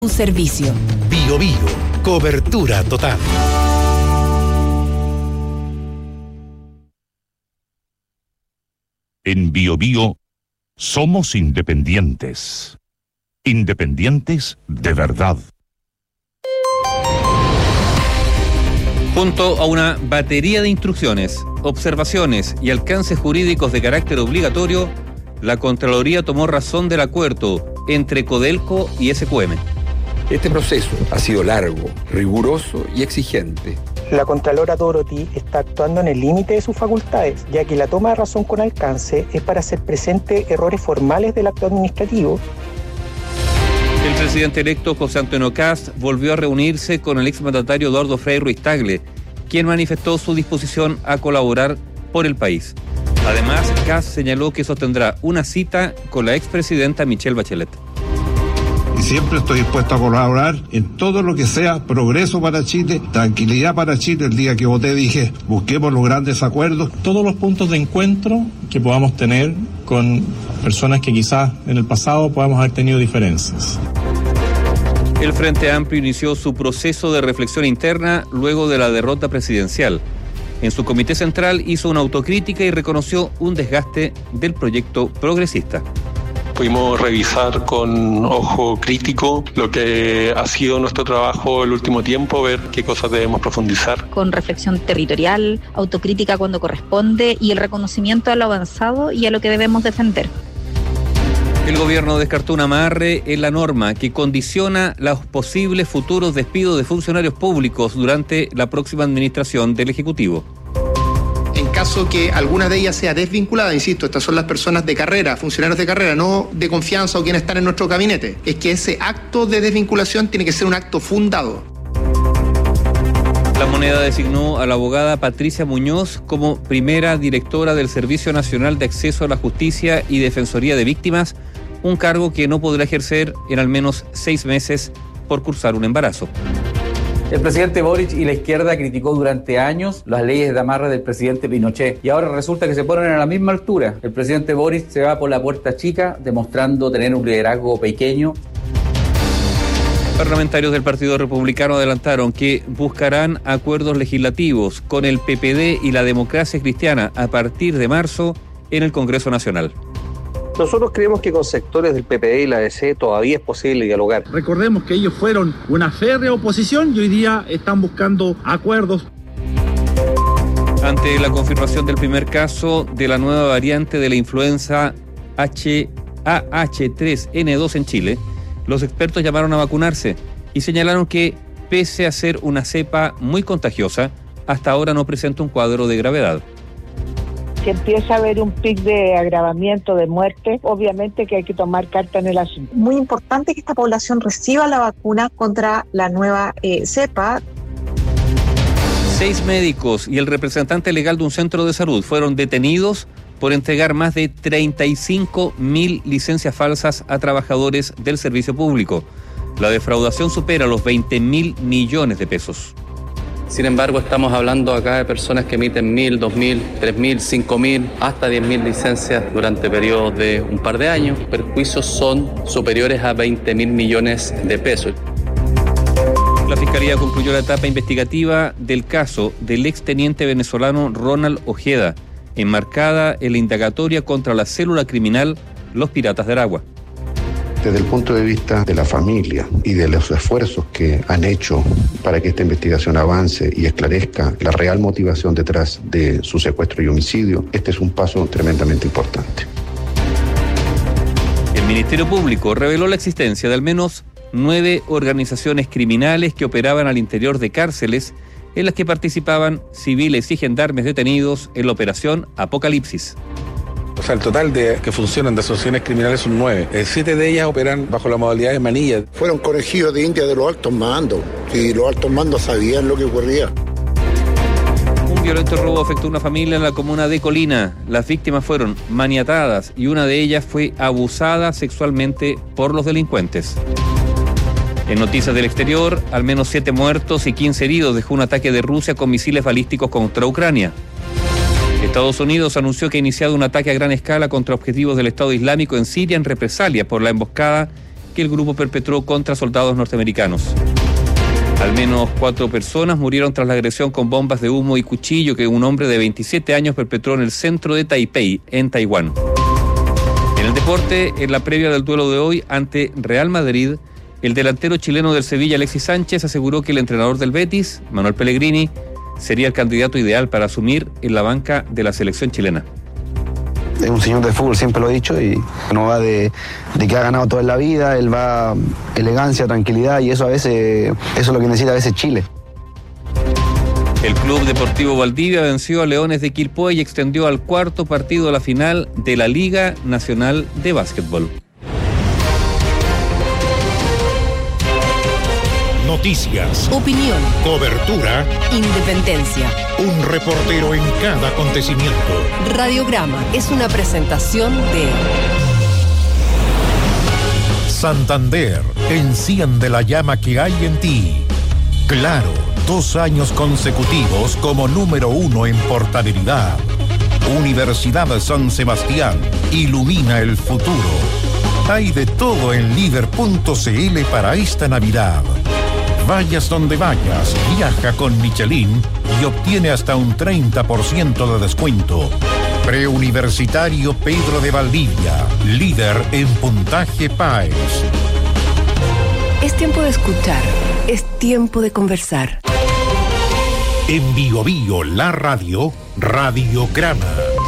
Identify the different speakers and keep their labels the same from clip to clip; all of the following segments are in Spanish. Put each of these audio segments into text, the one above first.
Speaker 1: Un servicio.
Speaker 2: Bio Bio, cobertura total.
Speaker 3: En Bio Bio somos independientes. Independientes de verdad.
Speaker 4: Junto a una batería de instrucciones, observaciones y alcances jurídicos de carácter obligatorio, la Contraloría tomó razón del acuerdo entre Codelco y SQM.
Speaker 5: Este proceso ha sido largo, riguroso y exigente.
Speaker 6: La Contralora Dorothy está actuando en el límite de sus facultades, ya que la toma de razón con alcance es para hacer presente errores formales del acto administrativo.
Speaker 4: El presidente electo José Antonio Kast volvió a reunirse con el exmandatario Eduardo Frei Ruiz-Tagle, quien manifestó su disposición a colaborar por el país. Además, Kast señaló que sostendrá una cita con la expresidenta Michelle Bachelet.
Speaker 7: Y siempre estoy dispuesto a colaborar en todo lo que sea progreso para Chile, tranquilidad para Chile. El día que voté dije, busquemos los grandes acuerdos.
Speaker 8: Todos los puntos de encuentro que podamos tener con personas que quizás en el pasado podamos haber tenido diferencias.
Speaker 4: El Frente Amplio inició su proceso de reflexión interna luego de la derrota presidencial. En su comité central hizo una autocrítica y reconoció un desgaste del proyecto progresista.
Speaker 9: Pudimos revisar con ojo crítico lo que ha sido nuestro trabajo el último tiempo, ver qué cosas debemos profundizar.
Speaker 10: Con reflexión territorial, autocrítica cuando corresponde y el reconocimiento a lo avanzado y a lo que debemos defender.
Speaker 4: El gobierno descartó un amarre en la norma que condiciona los posibles futuros despidos de funcionarios públicos durante la próxima administración del Ejecutivo.
Speaker 11: En caso que alguna de ellas sea desvinculada, insisto, estas son las personas de carrera, funcionarios de carrera, no de confianza o quienes están en nuestro gabinete, es que ese acto de desvinculación tiene que ser un acto fundado.
Speaker 4: La Moneda designó a la abogada Patricia Muñoz como primera directora del Servicio Nacional de Acceso a la Justicia y Defensoría de Víctimas, un cargo que no podrá ejercer en al menos 6 meses por cursar un embarazo.
Speaker 12: El presidente Boric y la izquierda criticó durante años las leyes de amarre del presidente Pinochet y ahora resulta que se ponen a la misma altura. El presidente Boric se va por la puerta chica, demostrando tener un liderazgo pequeño.
Speaker 4: Parlamentarios del Partido Republicano adelantaron que buscarán acuerdos legislativos con el PPD y la Democracia Cristiana a partir de marzo en el Congreso Nacional.
Speaker 13: Nosotros creemos que con sectores del PPD y la DC todavía es posible dialogar.
Speaker 14: Recordemos que ellos fueron una férrea oposición y hoy día están buscando acuerdos.
Speaker 4: Ante la confirmación del primer caso de la nueva variante de la influenza AH3N2 en Chile, los expertos llamaron a vacunarse y señalaron que, pese a ser una cepa muy contagiosa, hasta ahora no presenta un cuadro de gravedad.
Speaker 15: Si empieza a haber un pic de agravamiento, de muerte, obviamente que hay que tomar carta en el asunto.
Speaker 16: Muy importante que esta población reciba la vacuna contra la nueva cepa.
Speaker 4: 6 médicos y el representante legal de un centro de salud fueron detenidos por entregar más de 35.000 licencias falsas a trabajadores del servicio público. La defraudación supera los 20.000 millones de pesos.
Speaker 17: Sin embargo, estamos hablando acá de personas que emiten 1.000, 2.000, 3.000, 5.000, hasta 10.000 licencias durante periodos de un par de años. Los perjuicios son superiores a 20.000 millones de pesos.
Speaker 4: La Fiscalía concluyó la etapa investigativa del caso del exteniente venezolano Ronald Ojeda, enmarcada en la indagatoria contra la célula criminal Los Piratas de Aragua.
Speaker 18: Desde el punto de vista de la familia y de los esfuerzos que han hecho para que esta investigación avance y esclarezca la real motivación detrás de su secuestro y homicidio, este es un paso tremendamente importante.
Speaker 4: El Ministerio Público reveló la existencia de al menos 9 organizaciones criminales que operaban al interior de cárceles en las que participaban civiles y gendarmes detenidos en la operación Apocalipsis.
Speaker 19: O sea, el total de que funcionan de asociaciones criminales son 9. 7 de ellas operan bajo la modalidad de manilla.
Speaker 20: Fueron conejillos de India de los altos mandos. Y los altos mandos sabían lo que ocurría.
Speaker 4: Un violento robo afectó a una familia en la comuna de Colina. Las víctimas fueron maniatadas y una de ellas fue abusada sexualmente por los delincuentes. En noticias del exterior, al menos 7 muertos y 15 heridos dejó un ataque de Rusia con misiles balísticos contra Ucrania. Estados Unidos anunció que ha iniciado un ataque a gran escala contra objetivos del Estado Islámico en Siria en represalia por la emboscada que el grupo perpetró contra soldados norteamericanos. Al menos 4 personas murieron tras la agresión con bombas de humo y cuchillo que un hombre de 27 años perpetró en el centro de Taipei, en Taiwán. En el deporte, en la previa del duelo de hoy ante Real Madrid, el delantero chileno del Sevilla, Alexis Sánchez, aseguró que el entrenador del Betis, Manuel Pellegrini, sería el candidato ideal para asumir en la banca de la selección chilena.
Speaker 1: Es un señor de fútbol, siempre lo he dicho, y no va de que ha ganado toda la vida, él va elegancia, tranquilidad, y eso es lo que necesita a veces Chile.
Speaker 4: El Club Deportivo Valdivia venció a Leones de Quilpué y extendió al cuarto partido de la final de la Liga Nacional de Básquetbol.
Speaker 2: Noticias,
Speaker 21: opinión,
Speaker 2: cobertura,
Speaker 21: independencia.
Speaker 2: Un reportero en cada acontecimiento.
Speaker 21: Radiograma es una presentación de
Speaker 2: Santander, enciende la llama que hay en ti. Claro, 2 años consecutivos como número 1 en portabilidad. Universidad San Sebastián, ilumina el futuro. Hay de todo en líder.cl para esta Navidad. Vayas donde vayas, viaja con Michelin y obtiene hasta un 30% de descuento. Preuniversitario Pedro de Valdivia, líder en puntaje PAES.
Speaker 21: Es tiempo de escuchar, es tiempo de conversar.
Speaker 2: En Bio Bio, la radio, Radiograma.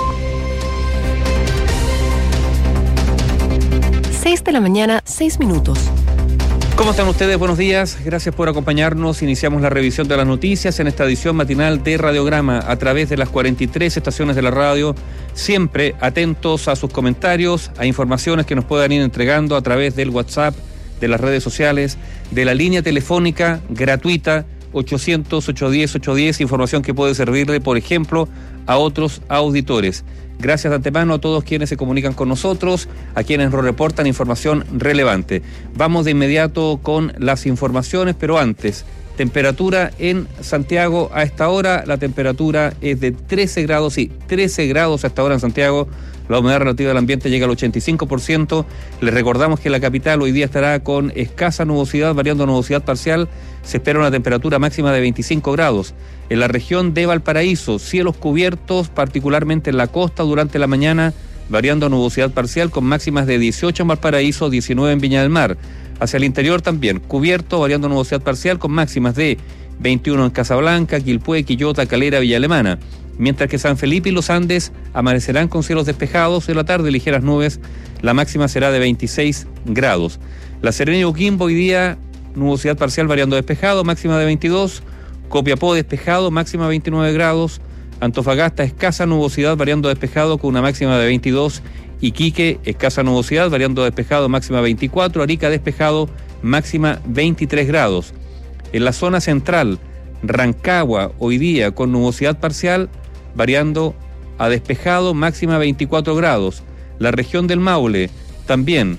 Speaker 21: 6 de la mañana, 6 minutos.
Speaker 4: ¿Cómo están ustedes? Buenos días, gracias por acompañarnos. Iniciamos la revisión de las noticias en esta edición matinal de Radiograma a través de las 43 estaciones de la radio, siempre atentos a sus comentarios, a informaciones que nos puedan ir entregando a través del WhatsApp, de las redes sociales, de la línea telefónica gratuita 800-810-810, información que puede servirle, por ejemplo, a otros auditores. Gracias de antemano a todos quienes se comunican con nosotros, a quienes nos reportan información relevante. Vamos de inmediato con las informaciones, pero antes, temperatura en Santiago a esta hora, la temperatura es de 13 grados, sí, 13 grados a esta hora en Santiago. La humedad relativa del ambiente llega al 85%. Les recordamos que la capital hoy día estará con escasa nubosidad, variando a nubosidad parcial. Se espera una temperatura máxima de 25 grados. En la región de Valparaíso, cielos cubiertos, particularmente en la costa durante la mañana, variando a nubosidad parcial con máximas de 18 en Valparaíso, 19 en Viña del Mar. Hacia el interior también, cubierto, variando a nubosidad parcial con máximas de 21 en Casablanca, Quilpué, Quillota, Calera, Villa Alemana. Mientras que San Felipe y los Andes amanecerán con cielos despejados, en la tarde ligeras nubes, la máxima será de 26 grados. La Serena y Coquimbo hoy día nubosidad parcial variando despejado, máxima de 22, Copiapó despejado, máxima 29 grados, Antofagasta escasa nubosidad variando despejado con una máxima de 22, Iquique escasa nubosidad variando despejado, máxima 24, Arica despejado, máxima 23 grados. En la zona central, Rancagua hoy día con nubosidad parcial variando a despejado, máxima 24 grados. La región del Maule también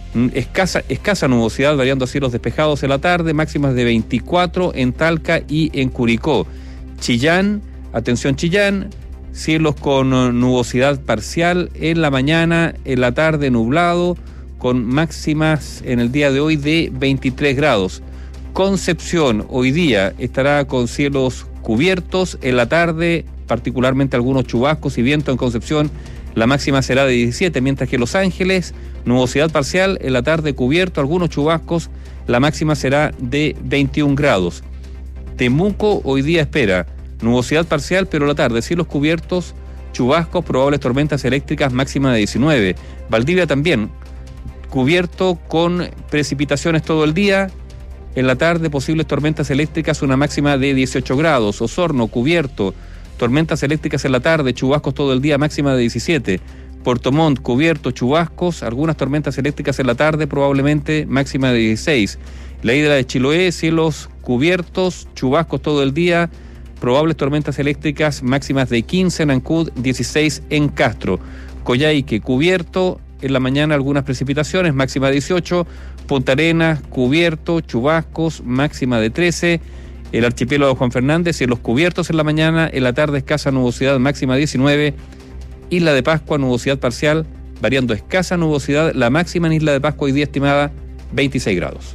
Speaker 4: escasa nubosidad variando a cielos despejados en la tarde, máximas de 24 en Talca y en Curicó. Chillán, atención Chillán, cielos con nubosidad parcial en la mañana, en la tarde nublado, con máximas en el día de hoy de 23 grados. Concepción hoy día estará con cielos cubiertos, en la tarde particularmente algunos chubascos y viento en Concepción, la máxima será de 17, mientras que Los Ángeles, nubosidad parcial, en la tarde cubierto, algunos chubascos, la máxima será de 21 grados. Temuco hoy día espera nubosidad parcial, pero en la tarde cielos cubiertos, chubascos, probables tormentas eléctricas, máxima de 19. Valdivia también, cubierto con precipitaciones todo el día, en la tarde posibles tormentas eléctricas, una máxima de 18 grados. Osorno, cubierto, tormentas eléctricas en la tarde, chubascos todo el día, máxima de 17. Puerto Montt, cubierto, chubascos, algunas tormentas eléctricas en la tarde, probablemente máxima de 16. La isla de Chiloé, cielos cubiertos, chubascos todo el día, probables tormentas eléctricas, máximas de 15 en Ancud, 16 en Castro. Coyhaique, cubierto, en la mañana algunas precipitaciones, máxima de 18. Punta Arenas, cubierto, chubascos, máxima de 13. El archipiélago de Juan Fernández, cielos cubiertos en la mañana, en la tarde escasa nubosidad, máxima 19. Isla de Pascua, nubosidad parcial, variando escasa nubosidad, la máxima en Isla de Pascua hoy día estimada 26 grados.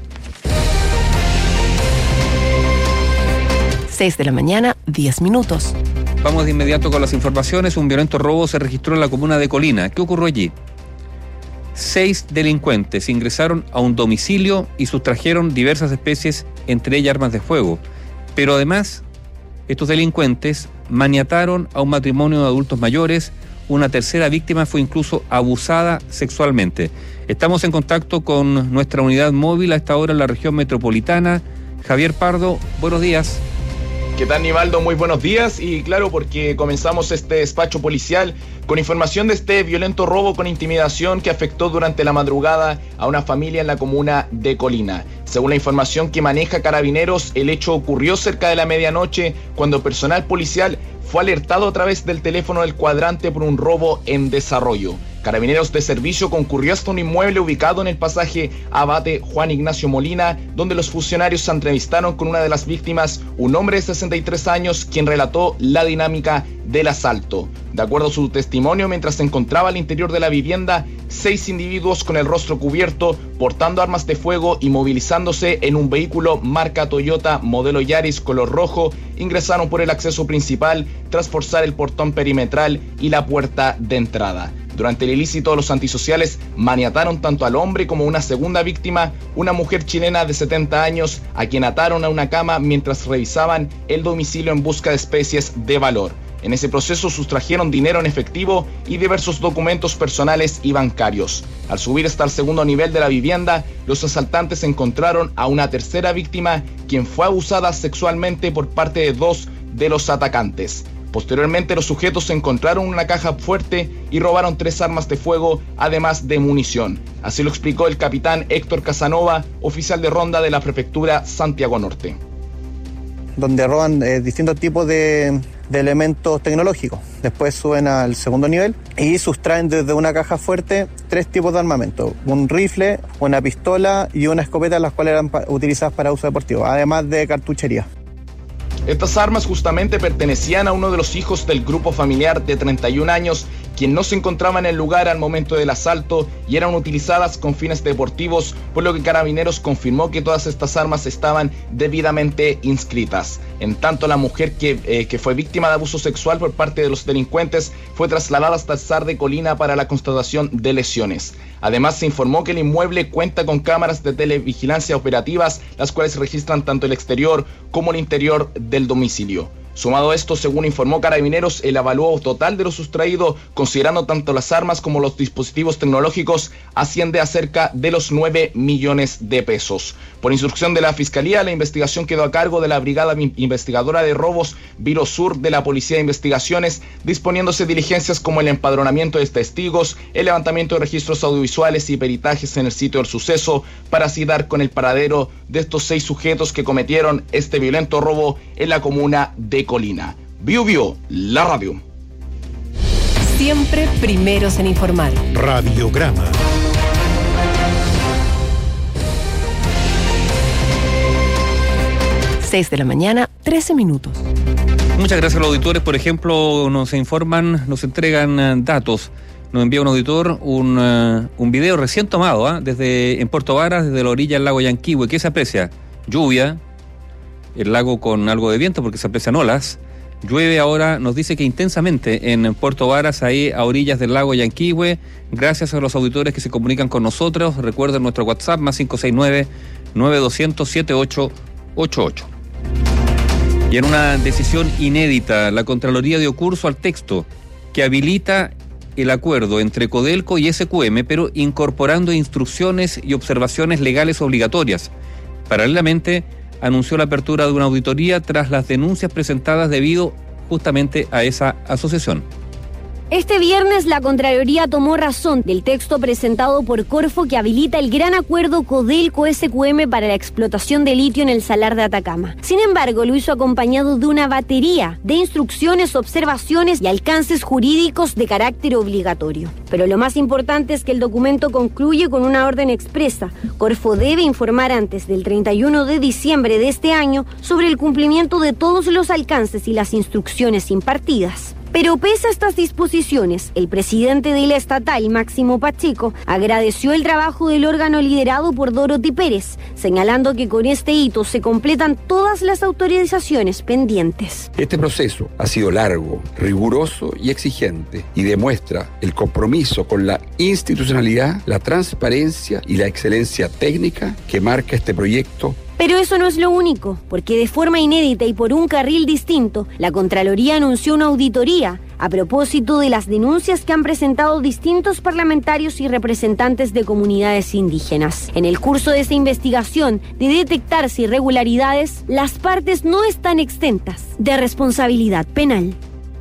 Speaker 21: 6 de la mañana, 10 minutos.
Speaker 4: Vamos de inmediato con las informaciones. Un violento robo se registró en la comuna de Colina. ¿Qué ocurrió allí? 6 delincuentes ingresaron a un domicilio y sustrajeron diversas especies, entre ellas armas de fuego. Pero además, estos delincuentes maniataron a un matrimonio de adultos mayores. Una tercera víctima fue incluso abusada sexualmente. Estamos en contacto con nuestra unidad móvil a esta hora en la región metropolitana. Javier Pardo, buenos días.
Speaker 3: ¿Qué tal, Nivaldo? Muy buenos días. Y claro, porque comenzamos este despacho policial con información de este violento robo con intimidación que afectó durante la madrugada a una familia en la comuna de Colina. Según la información que maneja Carabineros, el hecho ocurrió cerca de la medianoche cuando personal policial fue alertado a través del teléfono del cuadrante por un robo en desarrollo. Carabineros de servicio concurrió hasta un inmueble ubicado en el pasaje Abate Juan Ignacio Molina, donde los funcionarios se entrevistaron con una de las víctimas, un hombre de 63 años, quien relató la dinámica del asalto. De acuerdo a su testimonio, mientras se encontraba al interior de la vivienda, 6 individuos con el rostro cubierto, portando armas de fuego y movilizándose en un vehículo marca Toyota modelo Yaris color rojo, ingresaron por el acceso principal tras forzar el portón perimetral y la puerta de entrada. Durante el ilícito, los antisociales maniataron tanto al hombre como a una segunda víctima, una mujer chilena de 70 años, a quien ataron a una cama mientras revisaban el domicilio en busca de especies de valor. En ese proceso sustrajeron dinero en efectivo y diversos documentos personales y bancarios. Al subir hasta el segundo nivel de la vivienda, los asaltantes encontraron a una tercera víctima, quien fue abusada sexualmente por parte de 2 de los atacantes. Posteriormente, los sujetos encontraron una caja fuerte y robaron 3 armas de fuego, además de munición. Así lo explicó el capitán Héctor Casanova, oficial de ronda de la prefectura Santiago Norte.
Speaker 22: Donde roban distintos tipos de elementos tecnológicos. Después suben al segundo nivel y sustraen desde una caja fuerte 3 tipos de armamento: un rifle, una pistola y una escopeta, las cuales eran utilizadas para uso deportivo, además de cartuchería.
Speaker 3: Estas armas justamente pertenecían a uno de los hijos del grupo familiar de 31 años, quien no se encontraba en el lugar al momento del asalto y eran utilizadas con fines deportivos, por lo que Carabineros confirmó que todas estas armas estaban debidamente inscritas. En tanto, la mujer que fue víctima de abuso sexual por parte de los delincuentes fue trasladada hasta el SAR de Colina para la constatación de lesiones. Además, se informó que el inmueble cuenta con cámaras de televigilancia operativas, las cuales registran tanto el exterior como el interior del domicilio. Sumado a esto, según informó Carabineros, el avalúo total de lo sustraído, considerando tanto las armas como los dispositivos tecnológicos, asciende a cerca de los 9 millones de pesos. Por instrucción de la Fiscalía, la investigación quedó a cargo de la Brigada Investigadora de Robos Viro Sur de la Policía de Investigaciones, disponiéndose diligencias como el empadronamiento de testigos, el levantamiento de registros audiovisuales y peritajes en el sitio del suceso, para así dar con el paradero de estos 6 sujetos que cometieron este violento robo en la comuna de Colina. Bio, la radio.
Speaker 21: Siempre primeros en informar.
Speaker 2: Radiograma.
Speaker 21: Seis de la mañana, 13 minutos.
Speaker 4: Muchas gracias a los auditores. Por ejemplo, nos informan, nos entregan datos. Nos envía un auditor un video recién tomado en Puerto Varas, desde la orilla del lago Yanquihue. ¿Qué se aprecia? Lluvia, el lago con algo de viento porque se aprecian olas. Llueve ahora, nos dice que intensamente en Puerto Varas, ahí a orillas del lago Yanquihue. Gracias a los auditores que se comunican con nosotros. Recuerden nuestro WhatsApp, más 569-9200-7888. Y en una decisión inédita, la Contraloría dio curso al texto que habilita el acuerdo entre Codelco y SQM, pero incorporando instrucciones y observaciones legales obligatorias. Paralelamente, anunció la apertura de una auditoría tras las denuncias presentadas debido justamente a esa asociación.
Speaker 23: Este viernes la Contraloría tomó razón del texto presentado por Corfo que habilita el gran acuerdo Codelco-SQM para la explotación de litio en el Salar de Atacama. Sin embargo, lo hizo acompañado de una batería de instrucciones, observaciones y alcances jurídicos de carácter obligatorio. Pero lo más importante es que el documento concluye con una orden expresa. Corfo debe informar antes del 31 de diciembre de este año sobre el cumplimiento de todos los alcances y las instrucciones impartidas. Pero pese a estas disposiciones, el presidente de la estatal, Máximo Pacheco, agradeció el trabajo del órgano liderado por Dorothy Pérez, señalando que con este hito se completan todas las autorizaciones pendientes.
Speaker 5: Este proceso ha sido largo, riguroso y exigente y demuestra el compromiso con la institucionalidad, la transparencia y la excelencia técnica que marca este proyecto.
Speaker 23: Pero eso no es lo único, porque de forma inédita y por un carril distinto, la Contraloría anunció una auditoría a propósito de las denuncias que han presentado distintos parlamentarios y representantes de comunidades indígenas. En el curso de esa investigación, de detectarse irregularidades, las partes no están exentas de responsabilidad penal.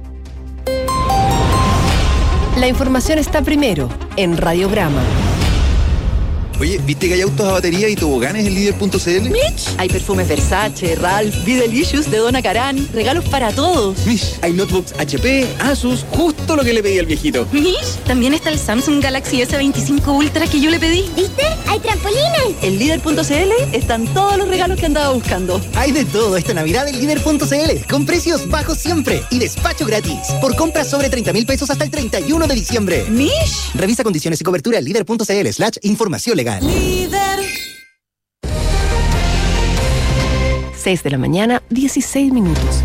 Speaker 21: La información está primero en Radiograma.
Speaker 6: Oye, ¿viste que hay autos a batería y toboganes en líder.cl?
Speaker 7: Mitch, hay perfumes Versace, Ralph, Be Delicious de Donna Karan, regalos para todos.
Speaker 6: Mitch, hay notebooks HP, Asus, justo lo que le pedí al viejito.
Speaker 7: Mitch, también está el Samsung Galaxy S25 Ultra que yo le pedí.
Speaker 24: ¿Viste? ¡Hay trampolines!
Speaker 7: En líder.cl están todos los regalos que andaba buscando.
Speaker 25: Hay de todo esta Navidad en líder.cl, con precios bajos siempre y despacho gratis. Por compras sobre 30,000 pesos hasta el 31 de diciembre.
Speaker 7: Mish.
Speaker 25: Revisa condiciones y cobertura en líder.cl/información legal.
Speaker 21: Líder. 6 de la mañana, 16 minutos.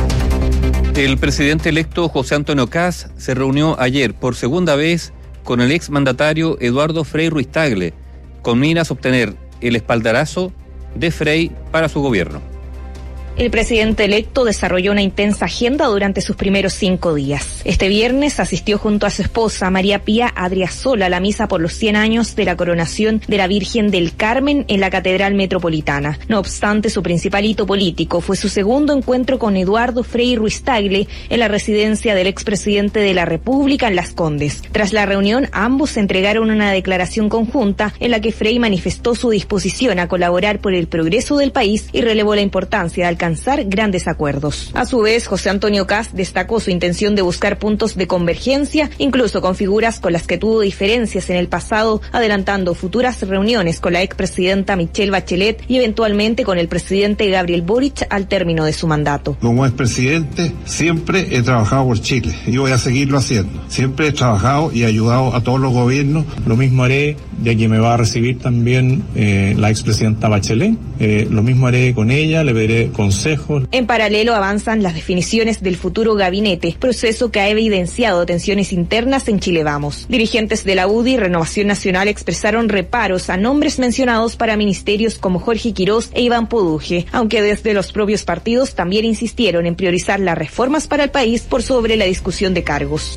Speaker 4: El presidente electo José Antonio Kast se reunió ayer por segunda vez con el exmandatario Eduardo Frei Ruiz-Tagle, con miras a obtener el espaldarazo de Frei para su gobierno.
Speaker 26: El presidente electo desarrolló una intensa agenda durante sus primeros 5 días. Este viernes asistió junto a su esposa, María Pía Adriasola, a la misa por los 100 años de la coronación de la Virgen del Carmen en la Catedral Metropolitana. No obstante, su principal hito político fue su segundo encuentro con Eduardo Frei Ruiz-Tagle en la residencia del expresidente de la República en Las Condes. Tras la reunión, ambos se entregaron una declaración conjunta en la que Frei manifestó su disposición a colaborar por el progreso del país y relevó la importancia de alcanzar grandes acuerdos. A su vez, José Antonio Kast destacó su intención de buscar puntos de convergencia, incluso con figuras con las que tuvo diferencias en el pasado, adelantando futuras reuniones con la expresidenta Michelle Bachelet y eventualmente con el presidente Gabriel Boric al término de su mandato.
Speaker 27: Como expresidente, siempre he trabajado por Chile y voy a seguirlo haciendo. Siempre he trabajado y ayudado a todos los gobiernos. Lo mismo haré, ya que me va a recibir también la expresidenta Bachelet. Lo mismo haré con ella, le pediré consejos.
Speaker 26: En paralelo avanzan las definiciones del futuro gabinete, proceso que ha evidenciado tensiones internas en Chile Vamos. Dirigentes de la UDI y Renovación Nacional expresaron reparos a nombres mencionados para ministerios como Jorge Quirós e Iván Poduje, aunque desde los propios partidos también insistieron en priorizar las reformas para el país por sobre la discusión de cargos.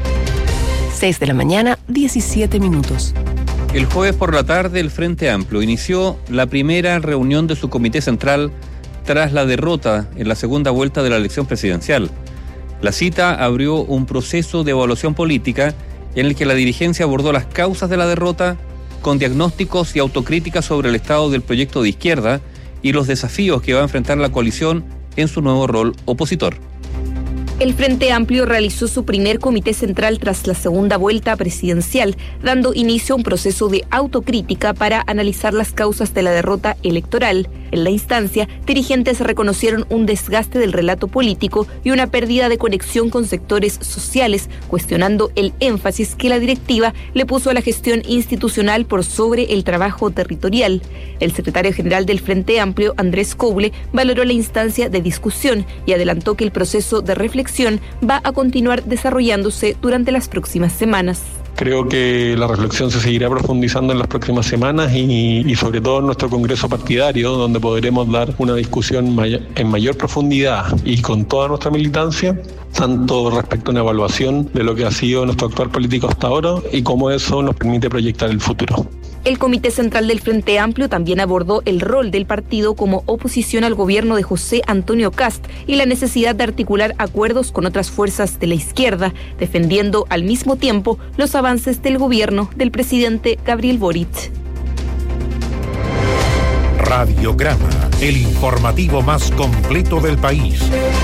Speaker 21: 6 de la mañana, 17 minutos.
Speaker 4: El jueves por la tarde, el Frente Amplio inició la primera reunión de su comité central tras la derrota en la segunda vuelta de la elección presidencial. La cita abrió un proceso de evaluación política en el que la dirigencia abordó las causas de la derrota con diagnósticos y autocríticas sobre el estado del proyecto de izquierda y los desafíos que va a enfrentar la coalición en su nuevo rol opositor.
Speaker 26: El Frente Amplio realizó su primer comité central tras la segunda vuelta presidencial, dando inicio a un proceso de autocrítica para analizar las causas de la derrota electoral. En la instancia, dirigentes reconocieron un desgaste del relato político y una pérdida de conexión con sectores sociales, cuestionando el énfasis que la directiva le puso a la gestión institucional por sobre el trabajo territorial. El secretario general del Frente Amplio, Andrés Coble, valoró la instancia de discusión y adelantó que el proceso de reflexión va a continuar desarrollándose durante las próximas semanas.
Speaker 9: Creo que la reflexión se seguirá profundizando en las próximas semanas y sobre todo en nuestro congreso partidario, donde podremos dar una discusión en mayor profundidad y con toda nuestra militancia, tanto respecto a una evaluación de lo que ha sido nuestro actual político hasta ahora y cómo eso nos permite proyectar el futuro.
Speaker 26: El Comité Central del Frente Amplio también abordó el rol del partido como oposición al gobierno de José Antonio Kast y la necesidad de articular acuerdos con otras fuerzas de la izquierda, defendiendo al mismo tiempo los avances del gobierno del presidente Gabriel Boric.
Speaker 2: Radiograma, el informativo más completo del país.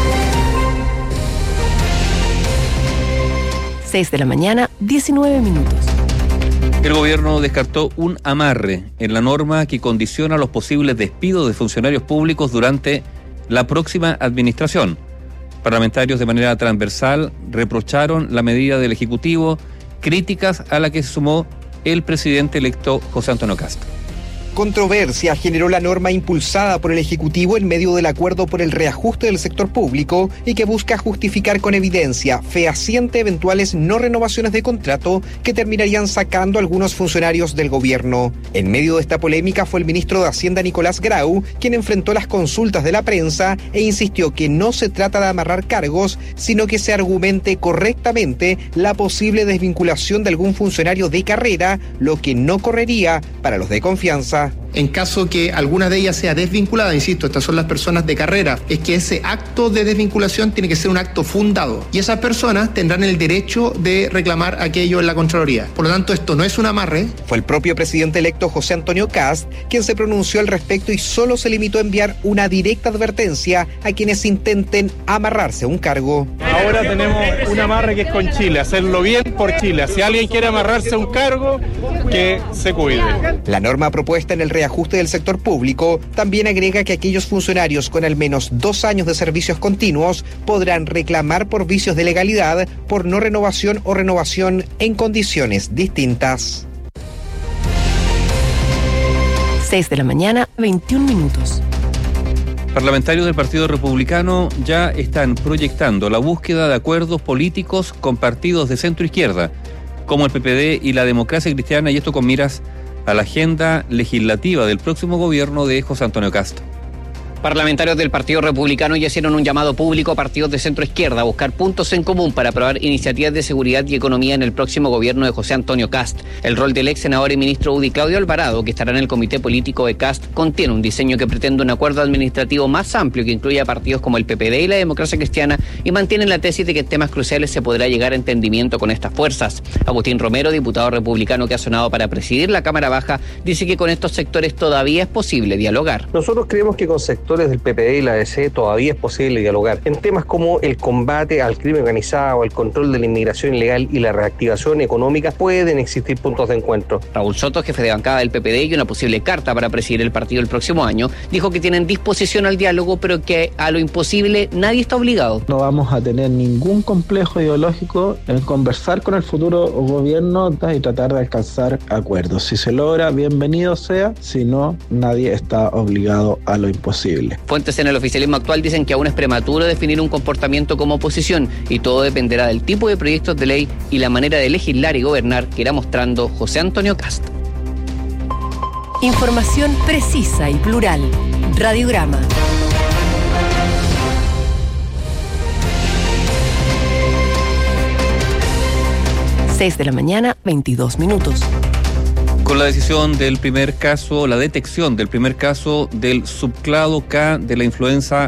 Speaker 21: 6 de la mañana, 19 minutos.
Speaker 4: El gobierno descartó un amarre en la norma que condiciona los posibles despidos de funcionarios públicos durante la próxima administración. Parlamentarios de manera transversal reprocharon la medida del Ejecutivo, críticas a la que se sumó el presidente electo José Antonio Kast.
Speaker 8: Controversia generó la norma impulsada por el Ejecutivo en medio del acuerdo por el reajuste del sector público y que busca justificar con evidencia fehaciente eventuales no renovaciones de contrato que terminarían sacando a algunos funcionarios del gobierno. En medio de esta polémica fue el ministro de Hacienda Nicolás Grau quien enfrentó las consultas de la prensa e insistió que no se trata de amarrar cargos, sino que se argumente correctamente la posible desvinculación de algún funcionario de carrera, lo que no correría para los de confianza.
Speaker 10: En caso que alguna de ellas sea desvinculada, insisto, estas son las personas de carrera, es que ese acto de desvinculación tiene que ser un acto fundado y esas personas tendrán el derecho de reclamar aquello en la Contraloría. Por lo tanto, esto no es un amarre.
Speaker 8: Fue el propio presidente electo José Antonio Kast quien se pronunció al respecto y solo se limitó a enviar una directa advertencia a quienes intenten amarrarse a un cargo.
Speaker 11: Ahora tenemos un amarre que es con Chile, hacerlo bien por Chile. Si alguien quiere amarrarse a un cargo, que se cuide.
Speaker 8: La norma propuesta en el reajuste del sector público también agrega que aquellos funcionarios con al menos 2 años de servicios continuos podrán reclamar por vicios de legalidad, por no renovación o renovación en condiciones distintas.
Speaker 21: 6 de la mañana, 21 minutos.
Speaker 4: Parlamentarios del Partido Republicano ya están proyectando la búsqueda de acuerdos políticos con partidos de centro-izquierda, como el PPD y la Democracia Cristiana, y esto con miras a la agenda legislativa del próximo gobierno de José Antonio Kast.
Speaker 12: Parlamentarios del Partido Republicano ya hicieron un llamado público a partidos de centro izquierda a buscar puntos en común para aprobar iniciativas de seguridad y economía en el próximo gobierno de José Antonio Kast. El rol del ex senador y ministro UDI Claudio Alvarado, que estará en el comité político de Kast, contiene un diseño que pretende un acuerdo administrativo más amplio que incluya partidos como el PPD y la Democracia Cristiana y mantiene la tesis de que en temas cruciales se podrá llegar a entendimiento con estas fuerzas. Agustín Romero, diputado republicano que ha sonado para presidir la Cámara Baja, dice que con estos sectores todavía es posible dialogar.
Speaker 13: Nosotros creemos que con sectores del PPD y la DC todavía es posible dialogar en temas como el combate al crimen organizado, el control de la inmigración ilegal y la reactivación económica. Pueden existir puntos de encuentro.
Speaker 12: Raúl Soto, jefe de bancada del PPD y una posible carta para presidir el partido el próximo año, dijo que tienen disposición al diálogo, pero que a lo imposible nadie está obligado.
Speaker 14: No vamos a tener ningún complejo ideológico en conversar con el futuro gobierno y tratar de alcanzar acuerdos. Si se logra, bienvenido sea; si no, nadie está obligado a lo imposible.
Speaker 12: Fuentes en el oficialismo actual dicen que aún es prematuro definir un comportamiento como oposición y todo dependerá del tipo de proyectos de ley y la manera de legislar y gobernar que irá mostrando José Antonio Kast.
Speaker 21: Información precisa y plural. Radiograma. Seis de la mañana, 22 minutos.
Speaker 4: Con la decisión del primer caso, la detección del primer caso del subclado K de la influenza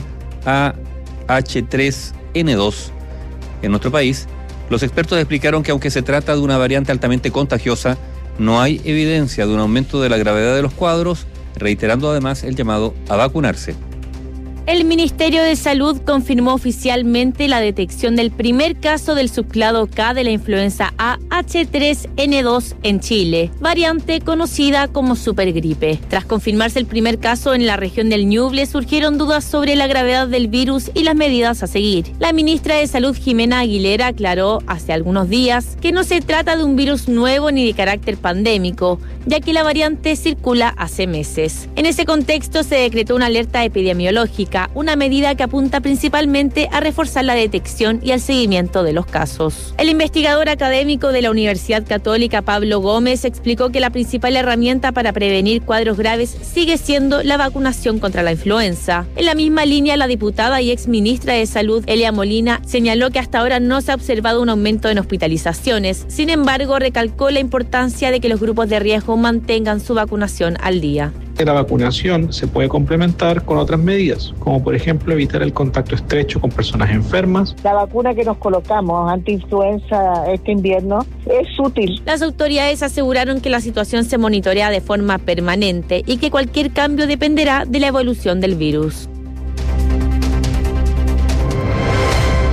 Speaker 4: AH3N2 en nuestro país, los expertos explicaron que aunque se trata de una variante altamente contagiosa, no hay evidencia de un aumento de la gravedad de los cuadros, reiterando además el llamado a vacunarse.
Speaker 15: El Ministerio de Salud confirmó oficialmente la detección del primer caso del subclado K de la influenza AH3N2 en Chile, variante conocida como supergripe. Tras confirmarse el primer caso en la región del Ñuble, surgieron dudas sobre la gravedad del virus y las medidas a seguir. La ministra de Salud, Jimena Aguilera, aclaró hace algunos días que no se trata de un virus nuevo ni de carácter pandémico, ya que la variante circula hace meses. En ese contexto se decretó una alerta epidemiológica, una medida que apunta principalmente a reforzar la detección y el seguimiento de los casos. El investigador académico de la Universidad Católica, Pablo Gómez, explicó que la principal herramienta para prevenir cuadros graves sigue siendo la vacunación contra la influenza. En la misma línea, la diputada y exministra de Salud, Elia Molina, señaló que hasta ahora no se ha observado un aumento en hospitalizaciones. Sin embargo, recalcó la importancia de que los grupos de riesgo mantengan su vacunación al día.
Speaker 14: La vacunación se puede complementar con otras medidas, como por ejemplo evitar el contacto estrecho con personas enfermas.
Speaker 28: La vacuna que nos colocamos anti-influenza este invierno es útil.
Speaker 15: Las autoridades aseguraron que la situación se monitorea de forma permanente y que cualquier cambio dependerá de la evolución del virus.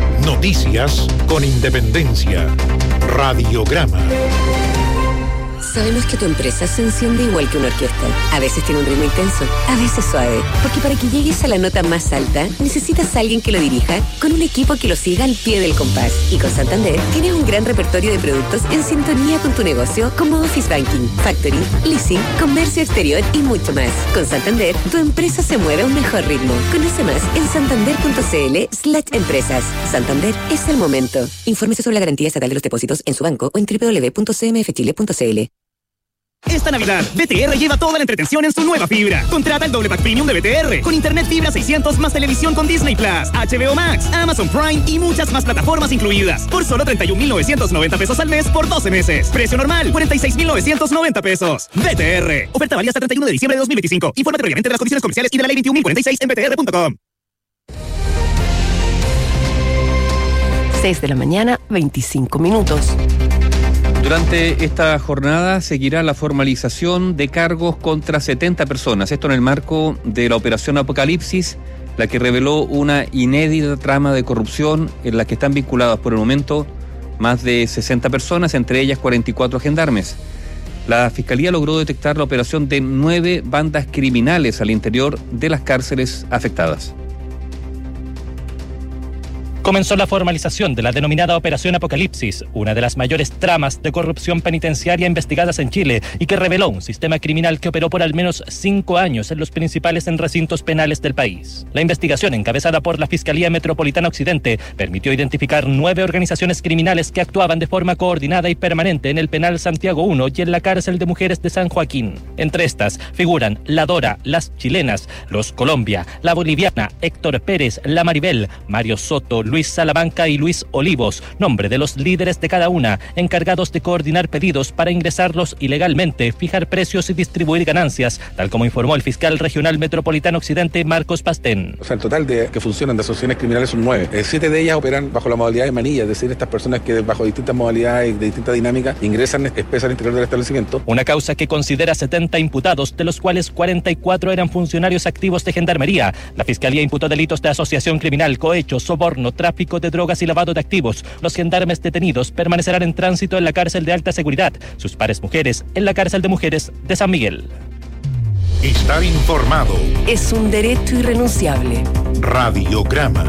Speaker 2: Noticias con independencia. Radiograma.
Speaker 1: Sabemos que tu empresa se enciende igual que una orquesta. A veces tiene un ritmo intenso, a veces suave. Porque para que llegues a la nota más alta, necesitas a alguien que lo dirija con un equipo que lo siga al pie del compás. Y con Santander tienes un gran repertorio de productos en sintonía con tu negocio, como Office Banking, Factoring, Leasing, Comercio Exterior y mucho más. Con Santander, tu empresa se mueve a un mejor ritmo. Conoce más en santander.cl/empresas. Santander es el momento. Infórmese sobre la garantía estatal de los depósitos en su banco o en www.cmfchile.cl.
Speaker 3: Esta Navidad, BTR lleva toda la entretención en su nueva fibra. Contrata el doble pack premium de BTR con internet fibra 600 más televisión con Disney Plus, HBO Max, Amazon Prime y muchas más plataformas incluidas por solo 31.990 pesos al mes por 12 meses. Precio normal, 46.990 pesos. BTR. Oferta válida hasta 31 de diciembre de 2025. Infórmate previamente de las condiciones comerciales y de la ley 21.046 en btr.com.
Speaker 21: 6 de la mañana, 25 minutos.
Speaker 4: Durante esta jornada seguirá la formalización de cargos contra 70 personas. Esto en el marco de la Operación Apocalipsis, la que reveló una inédita trama de corrupción en la que están vinculadas por el momento más de 60 personas, entre ellas 44 gendarmes. La Fiscalía logró detectar la operación de 9 bandas criminales al interior de las cárceles afectadas.
Speaker 16: Comenzó la formalización de la denominada Operación Apocalipsis, una de las mayores tramas de corrupción penitenciaria investigadas en Chile y que reveló un sistema criminal que operó por al menos 5 años en los principales recintos penales del país. La investigación, encabezada por la Fiscalía Metropolitana Occidente, permitió identificar 9 organizaciones criminales que actuaban de forma coordinada y permanente en el penal Santiago I y en la cárcel de mujeres de San Joaquín. Entre estas figuran la Dora, las chilenas, los Colombia, la boliviana, Héctor Pérez, la Maribel, Mario Soto, Luis Salamanca y Luis Olivos, nombre de los líderes de cada una, encargados de coordinar pedidos para ingresarlos ilegalmente, fijar precios y distribuir ganancias, tal como informó el fiscal regional metropolitano Occidente, Marcos Pastén.
Speaker 17: O sea, el total de que funcionan de asociaciones criminales son 9. 7 de ellas operan bajo la modalidad de manilla, es decir, estas personas que bajo distintas modalidades, de distintas dinámicas, ingresan, expresan al interior del establecimiento.
Speaker 16: Una causa que considera 70 imputados, de los cuales 44 eran funcionarios activos de Gendarmería. La Fiscalía imputó delitos de asociación criminal, cohecho, soborno, tráfico de drogas y lavado de activos. Los gendarmes detenidos permanecerán en tránsito en la cárcel de alta seguridad, sus pares mujeres en la cárcel de mujeres de San Miguel.
Speaker 2: Estar informado
Speaker 21: es un derecho irrenunciable.
Speaker 2: Radiograma.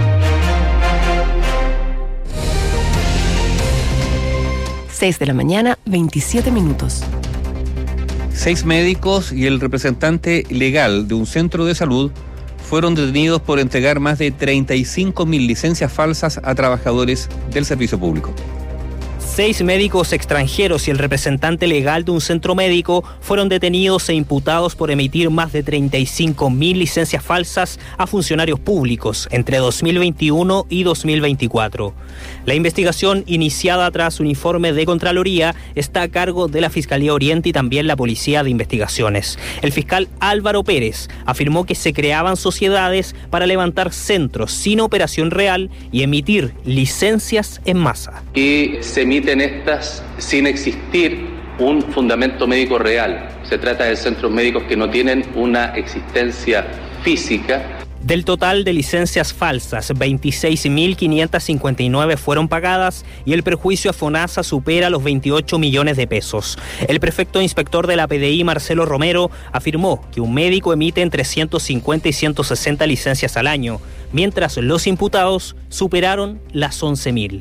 Speaker 21: Seis de la mañana, 27 minutos.
Speaker 4: 6 médicos y el representante legal de un centro de salud fueron detenidos por entregar más de 35.000 licencias falsas a trabajadores del servicio público.
Speaker 18: 6 médicos extranjeros y el representante legal de un centro médico fueron detenidos e imputados por emitir más de 35.000 licencias falsas a funcionarios públicos entre 2021 y 2024. La investigación, iniciada tras un informe de Contraloría, está a cargo de la Fiscalía Oriente y también la Policía de Investigaciones. El fiscal Álvaro Pérez afirmó que se creaban sociedades para levantar centros sin operación real y emitir licencias en masa.
Speaker 19: Y se emiten estas sin existir un fundamento médico real. Se trata de centros médicos que no tienen una existencia física.
Speaker 18: Del total de licencias falsas, 26.559 fueron pagadas y el perjuicio a FONASA supera los 28 millones de pesos. El prefecto inspector de la PDI, Marcelo Romero, afirmó que un médico emite entre 150 y 160 licencias al año, mientras los imputados superaron las 11.000.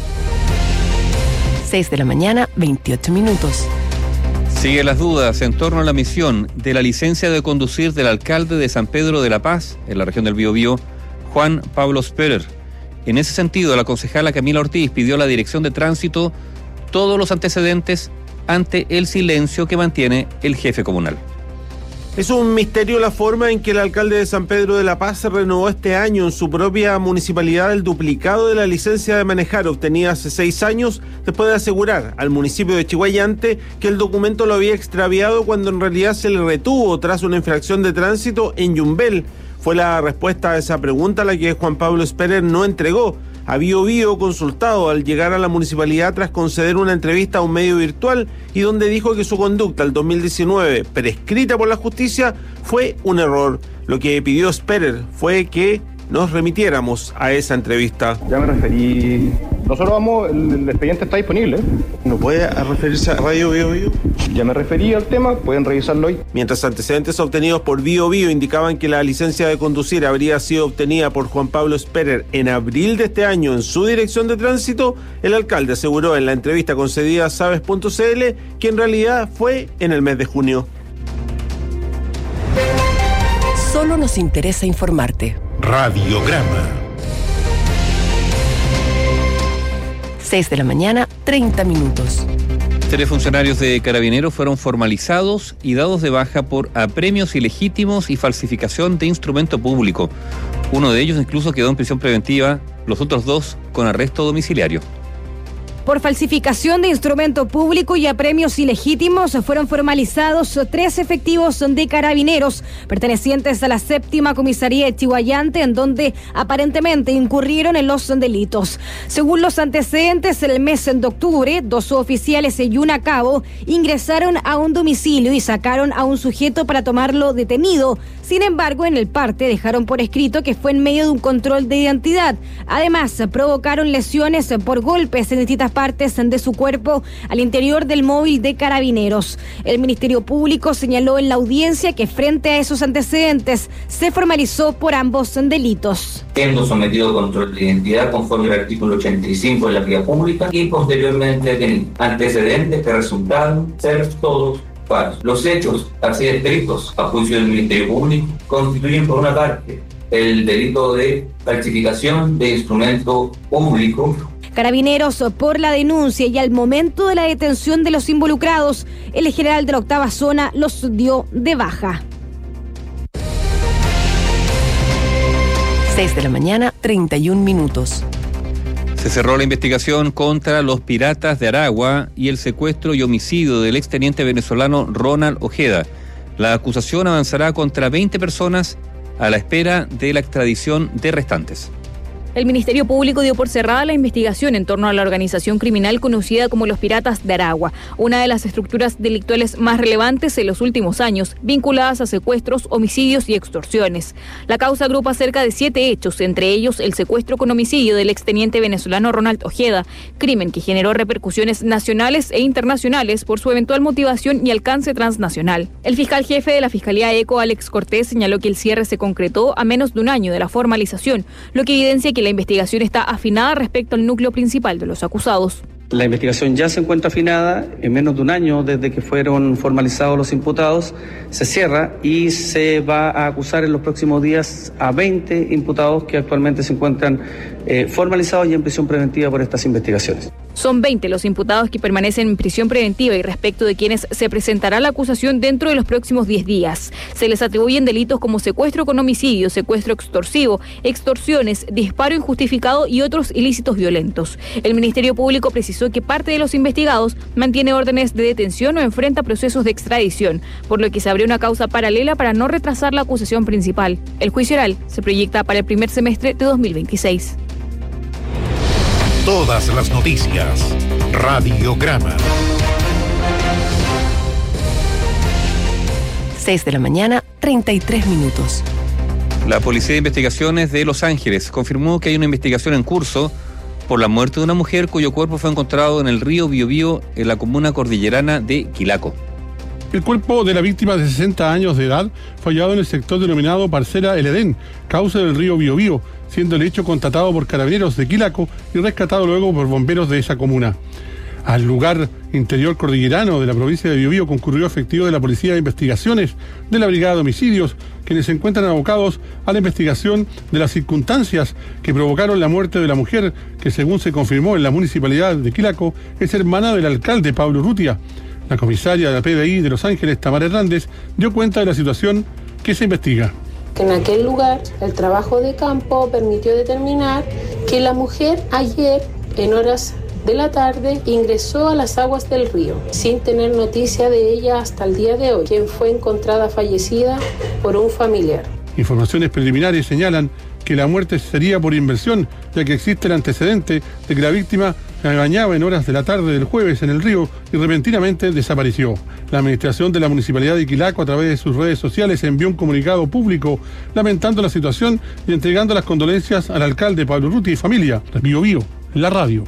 Speaker 21: 6 de la mañana, 28 minutos.
Speaker 4: Siguen las dudas en torno a la emisión de la licencia de conducir del alcalde de San Pedro de la Paz, en la región del Biobío, Juan Pablo Sperer. En ese sentido, la concejala Camila Ortiz pidió a la Dirección de Tránsito todos los antecedentes ante el silencio que mantiene el jefe comunal.
Speaker 20: Es un misterio la forma en que el alcalde de San Pedro de la Paz renovó este año en su propia municipalidad el duplicado de la licencia de manejar obtenida hace 6 años, después de asegurar al municipio de Chihuayante que el documento lo había extraviado cuando en realidad se le retuvo tras una infracción de tránsito en Yumbel. Fue la respuesta a esa pregunta la que Juan Pablo Sperer no entregó. A Biobío, consultado al llegar a la municipalidad tras conceder una entrevista a un medio virtual y donde dijo que su conducta el 2019, prescrita por la justicia, fue un error. Lo que pidió Sperer fue que nos remitiéramos a esa entrevista.
Speaker 5: Ya me referí. Nosotros vamos, el expediente está disponible.
Speaker 20: ¿No puede referirse a Radio Bio Bio?
Speaker 5: Ya me referí al tema, pueden revisarlo hoy.
Speaker 20: Mientras antecedentes obtenidos por Bio Bio indicaban que la licencia de conducir habría sido obtenida por Juan Pablo Sperer en abril de este año en su dirección de tránsito, el alcalde aseguró en la entrevista concedida a Sabes.cl que en realidad fue en el mes de junio.
Speaker 21: Solo nos interesa informarte.
Speaker 2: Radiograma.
Speaker 21: 6 de la mañana, 30 minutos.
Speaker 4: 3 funcionarios de Carabineros fueron formalizados y dados de baja por apremios ilegítimos y falsificación de instrumento público. Uno de ellos incluso quedó en prisión preventiva, los otros 2 con arresto domiciliario.
Speaker 6: Por falsificación de instrumento público y apremios ilegítimos fueron formalizados 3 efectivos de Carabineros pertenecientes a la 7ª Comisaría de Chihuayante, en donde aparentemente incurrieron en los delitos. Según los antecedentes, en el mes de octubre, 2 suboficiales y un cabo ingresaron a un domicilio y sacaron a un sujeto para tomarlo detenido. Sin embargo, en el parte dejaron por escrito que fue en medio de un control de identidad. Además, provocaron lesiones por golpes en distintas partes de su cuerpo al interior del móvil de Carabineros. El Ministerio Público señaló en la audiencia que frente a esos antecedentes se formalizó por ambos delitos.
Speaker 7: Siendo sometido a control de identidad conforme al artículo 85 de la vía pública y posteriormente detenido. Antecedentes que resultaron ser todos falsos. Los hechos así descritos a juicio del Ministerio Público constituyen por una parte el delito de falsificación de instrumento público.
Speaker 6: Carabineros, por la denuncia y al momento de la detención de los involucrados, el general de la 8ª zona los dio de baja.
Speaker 21: 6 de la mañana, 31 minutos.
Speaker 4: Se cerró la investigación contra los piratas de Aragua y el secuestro y homicidio del exteniente venezolano Ronald Ojeda. La acusación avanzará contra 20 personas a la espera de la extradición de restantes.
Speaker 22: El Ministerio Público dio por cerrada la investigación en torno a la organización criminal conocida como los Piratas de Aragua, una de las estructuras delictuales más relevantes en los últimos años, vinculadas a secuestros, homicidios y extorsiones. La causa agrupa cerca de 7 hechos, entre ellos el secuestro con homicidio del exteniente venezolano Ronald Ojeda, crimen que generó repercusiones nacionales e internacionales por su eventual motivación y alcance transnacional. El fiscal jefe de la Fiscalía ECO, Alex Cortés, señaló que el cierre se concretó a menos de un año de la formalización, lo que evidencia que la investigación está afinada respecto al núcleo principal de los acusados.
Speaker 23: La investigación ya se encuentra afinada, en menos de un año desde que fueron formalizados los imputados, se cierra y se va a acusar en los próximos días a 20 imputados que actualmente se encuentran formalizados y en prisión preventiva por estas investigaciones.
Speaker 22: Son 20 los imputados que permanecen en prisión preventiva y respecto de quienes se presentará la acusación dentro de los próximos 10 días. Se les atribuyen delitos como secuestro con homicidio, secuestro extorsivo, extorsiones, disparo injustificado y otros ilícitos violentos. El Ministerio Público precisó que parte de los investigados mantiene órdenes de detención o enfrenta procesos de extradición, por lo que se abrió una causa paralela para no retrasar la acusación principal. El juicio oral se proyecta para el primer semestre de 2026.
Speaker 2: Todas las noticias. Radiograma.
Speaker 21: 6 de la mañana, 33 minutos.
Speaker 4: La Policía de Investigaciones de Los Ángeles confirmó que hay una investigación en curso por la muerte de una mujer cuyo cuerpo fue encontrado en el río Biobío en la comuna cordillerana de Quilaco.
Speaker 24: El cuerpo de la víctima de 60 años de edad fue hallado en el sector denominado Parcela El Edén, cauce del río Biobío, siendo el hecho constatado por carabineros de Quilaco y rescatado luego por bomberos de esa comuna. Al lugar interior cordillerano de la provincia de Biobío concurrió efectivo de la Policía de Investigaciones de la Brigada de Homicidios, quienes se encuentran abocados a la investigación de las circunstancias que provocaron la muerte de la mujer, que según se confirmó en la municipalidad de Quilaco, es hermana del alcalde Pablo Urrutia. La comisaria de la PDI de Los Ángeles, Tamara Hernández, dio cuenta de la situación que se investiga.
Speaker 25: En aquel lugar, el trabajo de campo permitió determinar que la mujer ayer, en horas de la tarde, ingresó a las aguas del río, sin tener noticia de ella hasta el día de hoy, quien fue encontrada fallecida por un familiar.
Speaker 24: Informaciones preliminares señalan que la muerte sería por inversión, ya que existe el antecedente de que la víctima se bañaba en horas de la tarde del jueves en el río y repentinamente desapareció. La administración de la Municipalidad de Quilaco, a través de sus redes sociales, envió un comunicado público lamentando la situación y entregando las condolencias al alcalde Pablo Urrutia y familia. Bio Bio, la radio.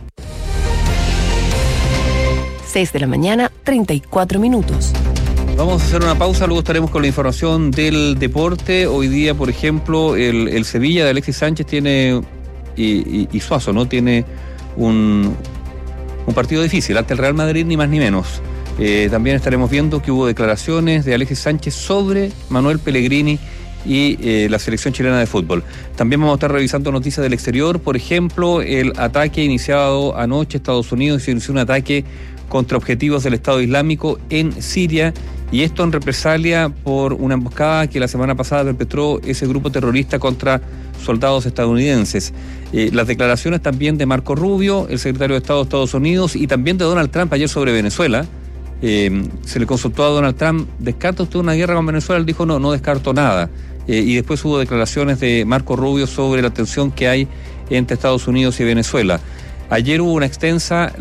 Speaker 21: 6 de la mañana, 34 minutos.
Speaker 4: Vamos a hacer una pausa, luego estaremos con la información del deporte. Hoy día, por ejemplo, el Sevilla de Alexis Sánchez tiene, y Suazo, ¿no? Tiene un partido difícil ante el Real Madrid, ni más ni menos. También estaremos viendo que hubo declaraciones de Alexis Sánchez sobre Manuel Pellegrini y la selección chilena de fútbol. También vamos a estar revisando noticias del exterior, por ejemplo, el ataque iniciado anoche en Estados Unidos, se inició un ataque contra objetivos del Estado Islámico en Siria, y esto en represalia por una emboscada que la semana pasada perpetró ese grupo terrorista contra soldados estadounidenses. Las declaraciones también de Marco Rubio, el secretario de Estado de Estados Unidos, y también de Donald Trump ayer sobre Venezuela. Se le consultó a Donald Trump, ¿descarta usted una guerra con Venezuela? Él dijo, no descarto nada. Y después hubo declaraciones de Marco Rubio sobre la tensión que hay entre Estados Unidos y Venezuela. Ayer hubo una extensa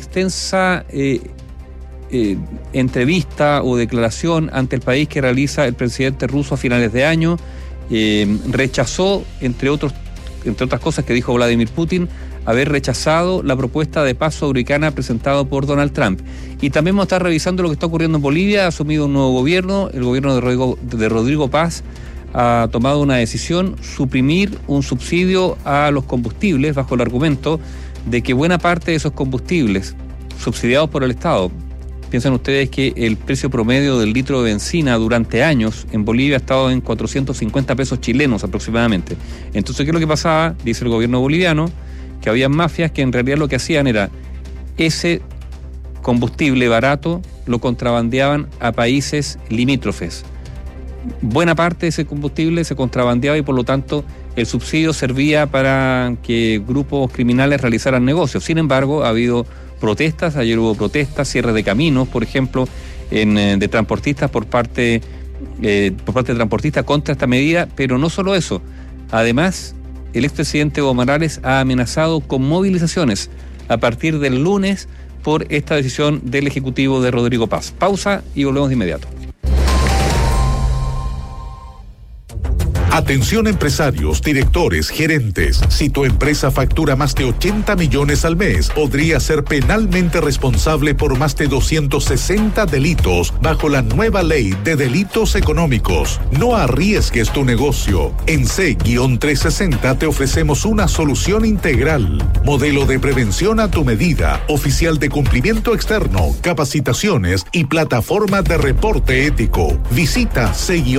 Speaker 4: entrevista o declaración ante el país que realiza el presidente ruso a finales de año. Rechazó, entre otras cosas que dijo Vladimir Putin, haber rechazado la propuesta de paz sudamericana presentada por Donald Trump. Y también vamos a estar revisando lo que está ocurriendo en Bolivia. Ha asumido un nuevo gobierno, el gobierno de Rodrigo Paz ha tomado una decisión, suprimir un subsidio a los combustibles bajo el argumento de que buena parte de esos combustibles subsidiados por el Estado, piensen ustedes que el precio promedio del litro de benzina durante años en Bolivia ha estado en 450 pesos chilenos aproximadamente. Entonces, ¿qué es lo que pasaba? Dice el gobierno boliviano, que había mafias que en realidad lo que hacían era ese combustible barato lo contrabandeaban a países limítrofes. Buena parte de ese combustible se contrabandeaba y por lo tanto el subsidio servía para que grupos criminales realizaran negocios. Sin embargo, ha habido protestas, ayer hubo protestas, cierres de caminos, por ejemplo, de transportistas por parte de transportistas contra esta medida, pero no solo eso. Además, el expresidente Evo Morales ha amenazado con movilizaciones a partir del lunes por esta decisión del Ejecutivo de Rodrigo Paz. Pausa y volvemos de inmediato.
Speaker 2: Atención empresarios, directores, gerentes. Si tu empresa factura más de 80 millones al mes, podría ser penalmente responsable por más de 260 delitos bajo la nueva ley de delitos económicos. No arriesgues tu negocio. En C-360 te ofrecemos una solución integral. Modelo de prevención a tu medida, oficial de cumplimiento externo, capacitaciones y plataforma de reporte ético. Visita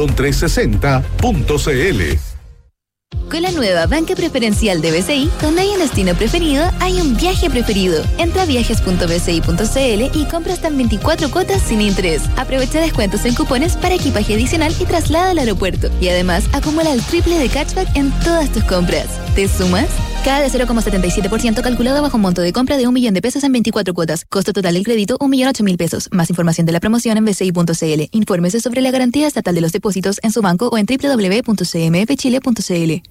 Speaker 2: C-360.cl.
Speaker 8: Con la nueva banca preferencial de BCI, donde hay un destino preferido, hay un viaje preferido. Entra a viajes.bci.cl y compra hasta en 24 cuotas sin interés. Aprovecha descuentos en cupones para equipaje adicional y traslada al aeropuerto. Y además, acumula el triple de cashback en todas tus compras. ¿Te sumas? Cada de 0,77% calculado bajo un monto de compra de 1 millón de pesos en 24 cuotas. Costo total del crédito, 1.008.000 pesos. Más información de la promoción en bci.cl. Infórmese sobre la garantía estatal de los depósitos en su banco o en www.cmfchile.cl.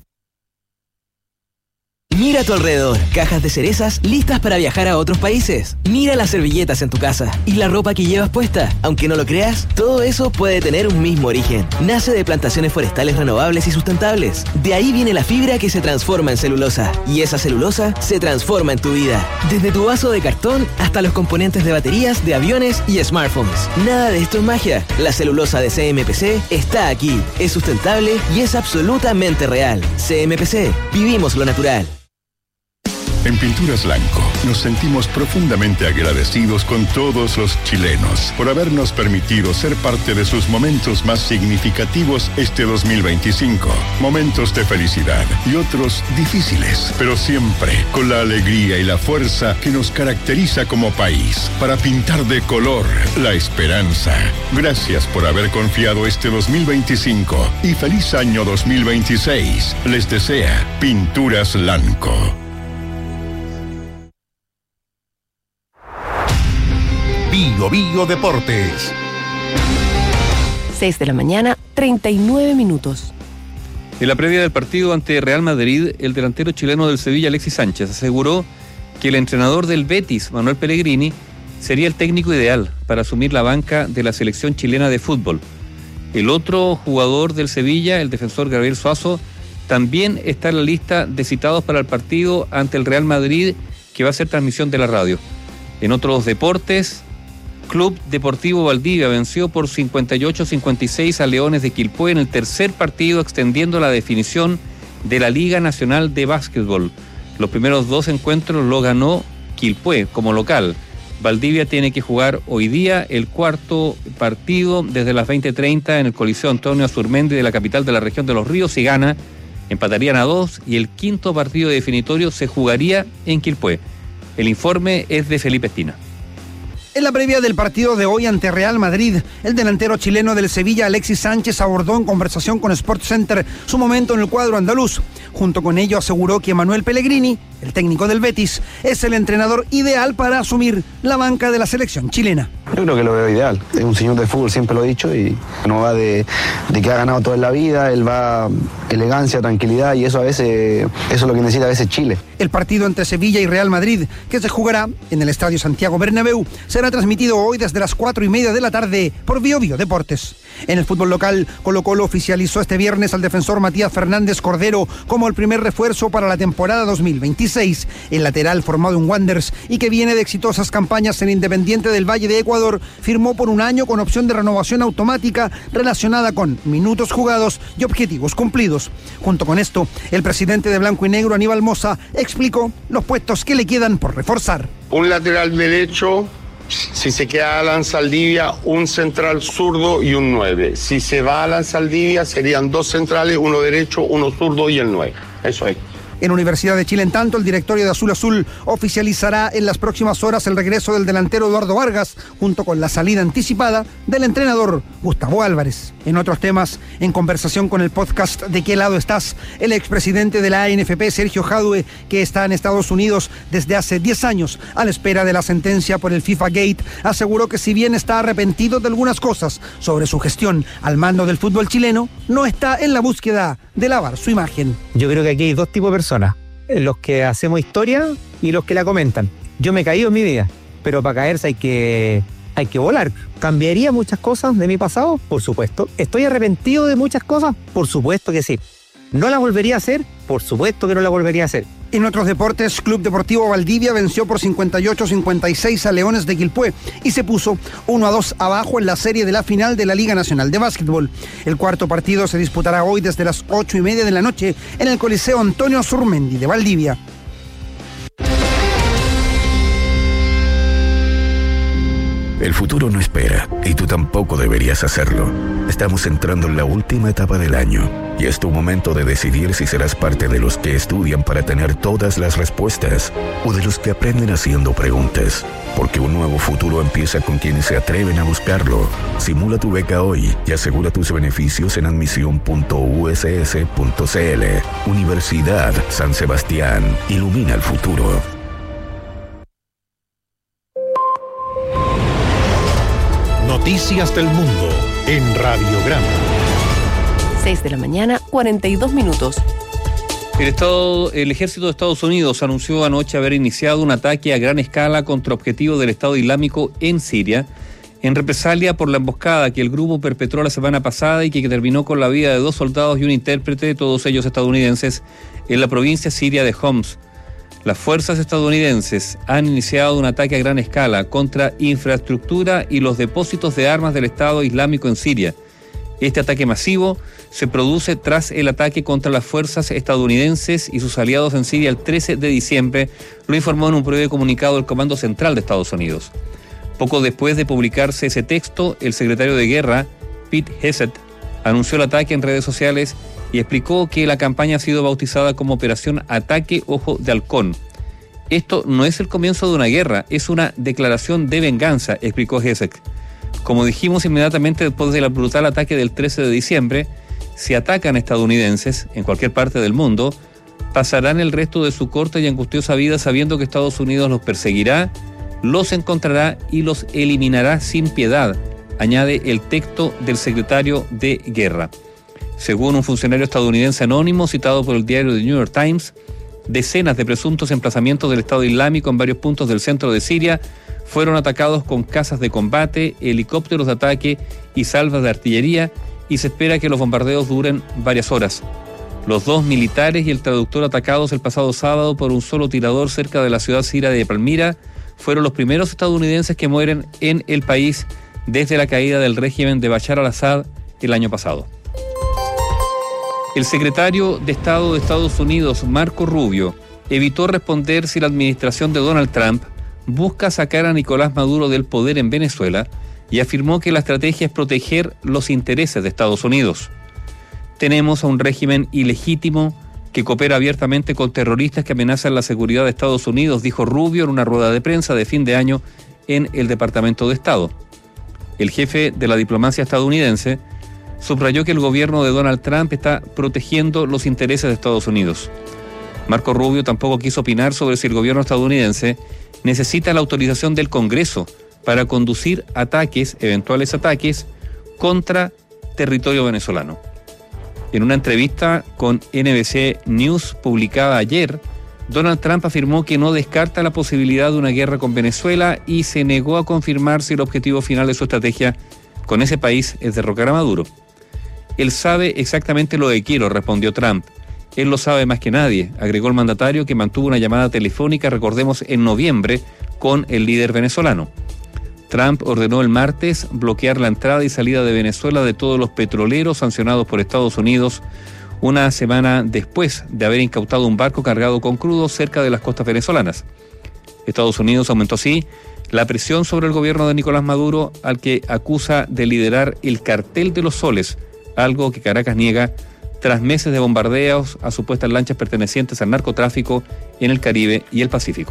Speaker 9: Mira a tu alrededor, cajas de cerezas listas para viajar a otros países. Mira las servilletas en tu casa y la ropa que llevas puesta. Aunque no lo creas, todo eso puede tener un mismo origen. Nace de plantaciones forestales renovables y sustentables. De ahí viene la fibra que se transforma en celulosa. Y esa celulosa se transforma en tu vida. Desde tu vaso de cartón hasta los componentes de baterías, de aviones y smartphones. Nada de esto es magia. La celulosa de CMPC está aquí. Es sustentable y es absolutamente real. CMPC, vivimos lo natural.
Speaker 10: En Pinturas Lanco nos sentimos profundamente agradecidos con todos los chilenos por habernos permitido ser parte de sus momentos más significativos este 2025. Momentos de felicidad y otros difíciles, pero siempre con la alegría y la fuerza que nos caracteriza como país para pintar de color la esperanza. Gracias por haber confiado este 2025 y feliz año 2026. Les desea Pinturas Lanco.
Speaker 2: Bio Bio Deportes.
Speaker 21: 6 de la mañana, 39 minutos.
Speaker 4: En la previa del partido ante Real Madrid, el delantero chileno del Sevilla, Alexis Sánchez, aseguró que el entrenador del Betis, Manuel Pellegrini, sería el técnico ideal para asumir la banca de la selección chilena de fútbol. El otro jugador del Sevilla, el defensor Gabriel Suazo, también está en la lista de citados para el partido ante el Real Madrid, que va a ser transmisión de la radio. En otros deportes, Club Deportivo Valdivia venció por 58-56 a Leones de Quilpué en el tercer partido, extendiendo la definición de la Liga Nacional de Básquetbol. Los primeros 2 encuentros lo ganó Quilpué como local. Valdivia tiene que jugar hoy día el cuarto partido desde las 20:30 en el Coliseo Antonio Azurmendi de la capital de la región de Los Ríos. Si gana, empatarían a 2 y el quinto partido definitorio se jugaría en Quilpué. El informe es de Felipe Espina.
Speaker 11: En la previa del partido de hoy ante Real Madrid, el delantero chileno del Sevilla, Alexis Sánchez, abordó en conversación con SportsCenter su momento en el cuadro andaluz. Junto con ello aseguró que Manuel Pellegrini, el técnico del Betis, es el entrenador ideal para asumir la banca de la selección chilena.
Speaker 12: Yo creo que lo veo ideal. Es un señor de fútbol, siempre lo he dicho, y no va de que ha ganado toda la vida, él va elegancia, tranquilidad, y eso a veces, eso es lo que necesita a veces Chile.
Speaker 11: El partido entre Sevilla y Real Madrid, que se jugará en el Estadio Santiago Bernabéu, será transmitido hoy desde las 4:30 de la tarde por BioBio Deportes. En el fútbol local, Colo-Colo oficializó este viernes al defensor Matías Fernández Cordero como el primer refuerzo para la temporada 2026. El lateral formado en Wanderers y que viene de exitosas campañas en Independiente del Valle de Ecuador, firmó por 1 año con opción de renovación automática relacionada con minutos jugados y objetivos cumplidos. Junto con esto, el presidente de Blanco y Negro, Aníbal Mosa, explicó los puestos que le quedan por reforzar.
Speaker 13: Un lateral derecho, si se queda Alan Saldivia, un central zurdo y un 9. Si se va Alan Saldivia, serían 2 centrales, uno derecho, uno zurdo y el 9. Eso es.
Speaker 11: En Universidad de Chile, en tanto, el directorio de Azul Azul oficializará en las próximas horas el regreso del delantero Eduardo Vargas, junto con la salida anticipada del entrenador Gustavo Álvarez. En otros temas, en conversación con el podcast ¿De qué lado estás?, el expresidente de la ANFP, Sergio Jadue, que está en Estados Unidos desde hace 10 años a la espera de la sentencia por el FIFA Gate, aseguró que si bien está arrepentido de algunas cosas sobre su gestión al mando del fútbol chileno, no está en la búsqueda de lavar su imagen.
Speaker 14: Yo creo que aquí hay 2 tipos de personas, los que hacemos historia y los que la comentan. Yo me he caído en mi vida, pero para caerse hay que volar. ¿Cambiaría muchas cosas de mi pasado? Por supuesto. ¿Estoy arrepentido de muchas cosas? Por supuesto que sí. ¿No la volvería a hacer? Por supuesto que no la volvería a hacer.
Speaker 11: En otros deportes, Club Deportivo Valdivia venció por 58-56 a Leones de Quilpué y se puso 1-2 abajo en la serie de la final de la Liga Nacional de Básquetbol. El cuarto partido se disputará hoy desde las 8:30 de la noche en el Coliseo Antonio Azurmendi de Valdivia.
Speaker 15: El futuro no espera, y tú tampoco deberías hacerlo. Estamos entrando en la última etapa del año, y es tu momento de decidir si serás parte de los que estudian para tener todas las respuestas, o de los que aprenden haciendo preguntas. Porque un nuevo futuro empieza con quienes se atreven a buscarlo. Simula tu beca hoy y asegura tus beneficios en admisión.uss.cl. Universidad San Sebastián. Ilumina el futuro.
Speaker 2: Noticias del mundo en Radiograma.
Speaker 21: 6 de la mañana, 42 minutos.
Speaker 4: El ejército de Estados Unidos anunció anoche haber iniciado un ataque a gran escala contra objetivos del Estado Islámico en Siria, en represalia por la emboscada que el grupo perpetró la semana pasada y que terminó con la vida de 2 soldados y un intérprete, todos ellos estadounidenses, en la provincia siria de Homs. Las fuerzas estadounidenses han iniciado un ataque a gran escala contra infraestructura y los depósitos de armas del Estado Islámico en Siria. Este ataque masivo se produce tras el ataque contra las fuerzas estadounidenses y sus aliados en Siria el 13 de diciembre, lo informó en un breve comunicado el Comando Central de Estados Unidos. Poco después de publicarse ese texto, el secretario de Guerra, Pete Hegseth, anunció el ataque en redes sociales y explicó que la campaña ha sido bautizada como Operación Ataque Ojo de Halcón. Esto no es el comienzo de una guerra, es una declaración de venganza, explicó Hegseth. Como dijimos inmediatamente después del brutal ataque del 13 de diciembre, si atacan estadounidenses en cualquier parte del mundo, pasarán el resto de su corta y angustiosa vida sabiendo que Estados Unidos los perseguirá, los encontrará y los eliminará sin piedad, añade el texto del secretario de Guerra. Según un funcionario estadounidense anónimo citado por el diario The New York Times, decenas de presuntos emplazamientos del Estado Islámico en varios puntos del centro de Siria fueron atacados con cazas de combate, helicópteros de ataque y salvas de artillería, y se espera que los bombardeos duren varias horas. Los 2 militares y el traductor atacados el pasado sábado por un solo tirador cerca de la ciudad siria de Palmira fueron los primeros estadounidenses que mueren en el país desde la caída del régimen de Bashar al-Assad el año pasado. El secretario de Estado de Estados Unidos, Marco Rubio, evitó responder si la administración de Donald Trump busca sacar a Nicolás Maduro del poder en Venezuela y afirmó que la estrategia es proteger los intereses de Estados Unidos. Tenemos a un régimen ilegítimo que coopera abiertamente con terroristas que amenazan la seguridad de Estados Unidos, dijo Rubio en una rueda de prensa de fin de año en el Departamento de Estado. El jefe de la diplomacia estadounidense subrayó que el gobierno de Donald Trump está protegiendo los intereses de Estados Unidos. Marco Rubio tampoco quiso opinar sobre si el gobierno estadounidense necesita la autorización del Congreso para conducir eventuales ataques contra territorio venezolano. En una entrevista con NBC News publicada ayer, Donald Trump afirmó que no descarta la posibilidad de una guerra con Venezuela y se negó a confirmar si el objetivo final de su estrategia con ese país es derrocar a Maduro. Él sabe exactamente lo que quiero, respondió Trump. Él lo sabe más que nadie, agregó el mandatario, que mantuvo una llamada telefónica, recordemos, en noviembre, con el líder venezolano. Trump ordenó el martes bloquear la entrada y salida de Venezuela de todos los petroleros sancionados por Estados Unidos, una semana después de haber incautado un barco cargado con crudo cerca de las costas venezolanas. Estados Unidos aumentó así la presión sobre el gobierno de Nicolás Maduro, al que acusa de liderar el cartel de los soles, algo que Caracas niega tras meses de bombardeos a supuestas lanchas pertenecientes al narcotráfico en el Caribe y el Pacífico.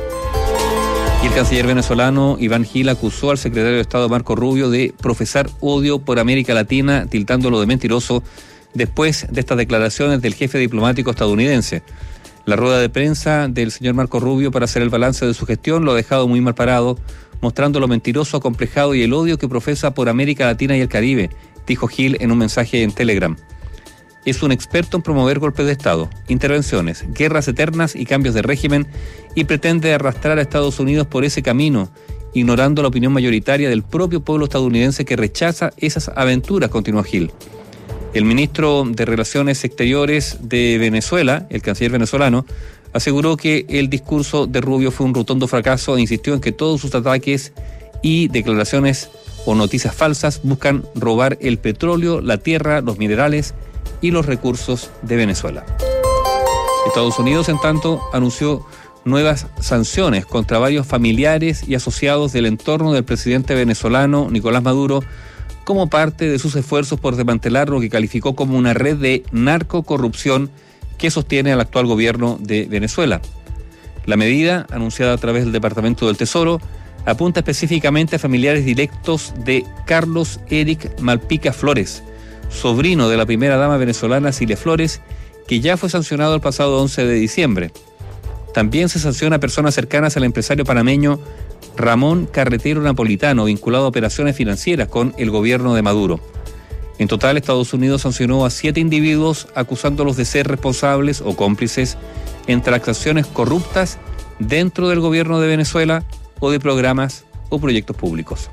Speaker 4: Y el canciller venezolano Iván Gil acusó al secretario de Estado Marco Rubio de profesar odio por América Latina, tildándolo de mentiroso después de estas declaraciones del jefe diplomático estadounidense. La rueda de prensa del señor Marco Rubio para hacer el balance de su gestión lo ha dejado muy mal parado, mostrando lo mentiroso, acomplejado y el odio que profesa por América Latina y el Caribe, dijo Gil en un mensaje en Telegram. Es un experto en promover golpes de Estado, intervenciones, guerras eternas y cambios de régimen, y pretende arrastrar a Estados Unidos por ese camino, ignorando la opinión mayoritaria del propio pueblo estadounidense que rechaza esas aventuras, continuó Gil. El ministro de Relaciones Exteriores de Venezuela, el canciller venezolano, aseguró que el discurso de Rubio fue un rotundo fracaso e insistió en que todos sus ataques y declaraciones o noticias falsas buscan robar el petróleo, la tierra, los minerales y los recursos de Venezuela. Estados Unidos, en tanto, anunció nuevas sanciones contra varios familiares y asociados del entorno del presidente venezolano Nicolás Maduro, como parte de sus esfuerzos por desmantelar lo que calificó como una red de narcocorrupción que sostiene al actual gobierno de Venezuela. La medida, anunciada a través del Departamento del Tesoro, apunta específicamente a familiares directos de Carlos Eric Malpica Flores, sobrino de la primera dama venezolana Cilia Flores, que ya fue sancionado el pasado 11 de diciembre. También se sanciona a personas cercanas al empresario panameño Ramón Carretero Napolitano, vinculado a operaciones financieras con el gobierno de Maduro. En total, Estados Unidos sancionó a 7 individuos acusándolos de ser responsables o cómplices en transacciones corruptas dentro del gobierno de Venezuela o de programas o proyectos públicos.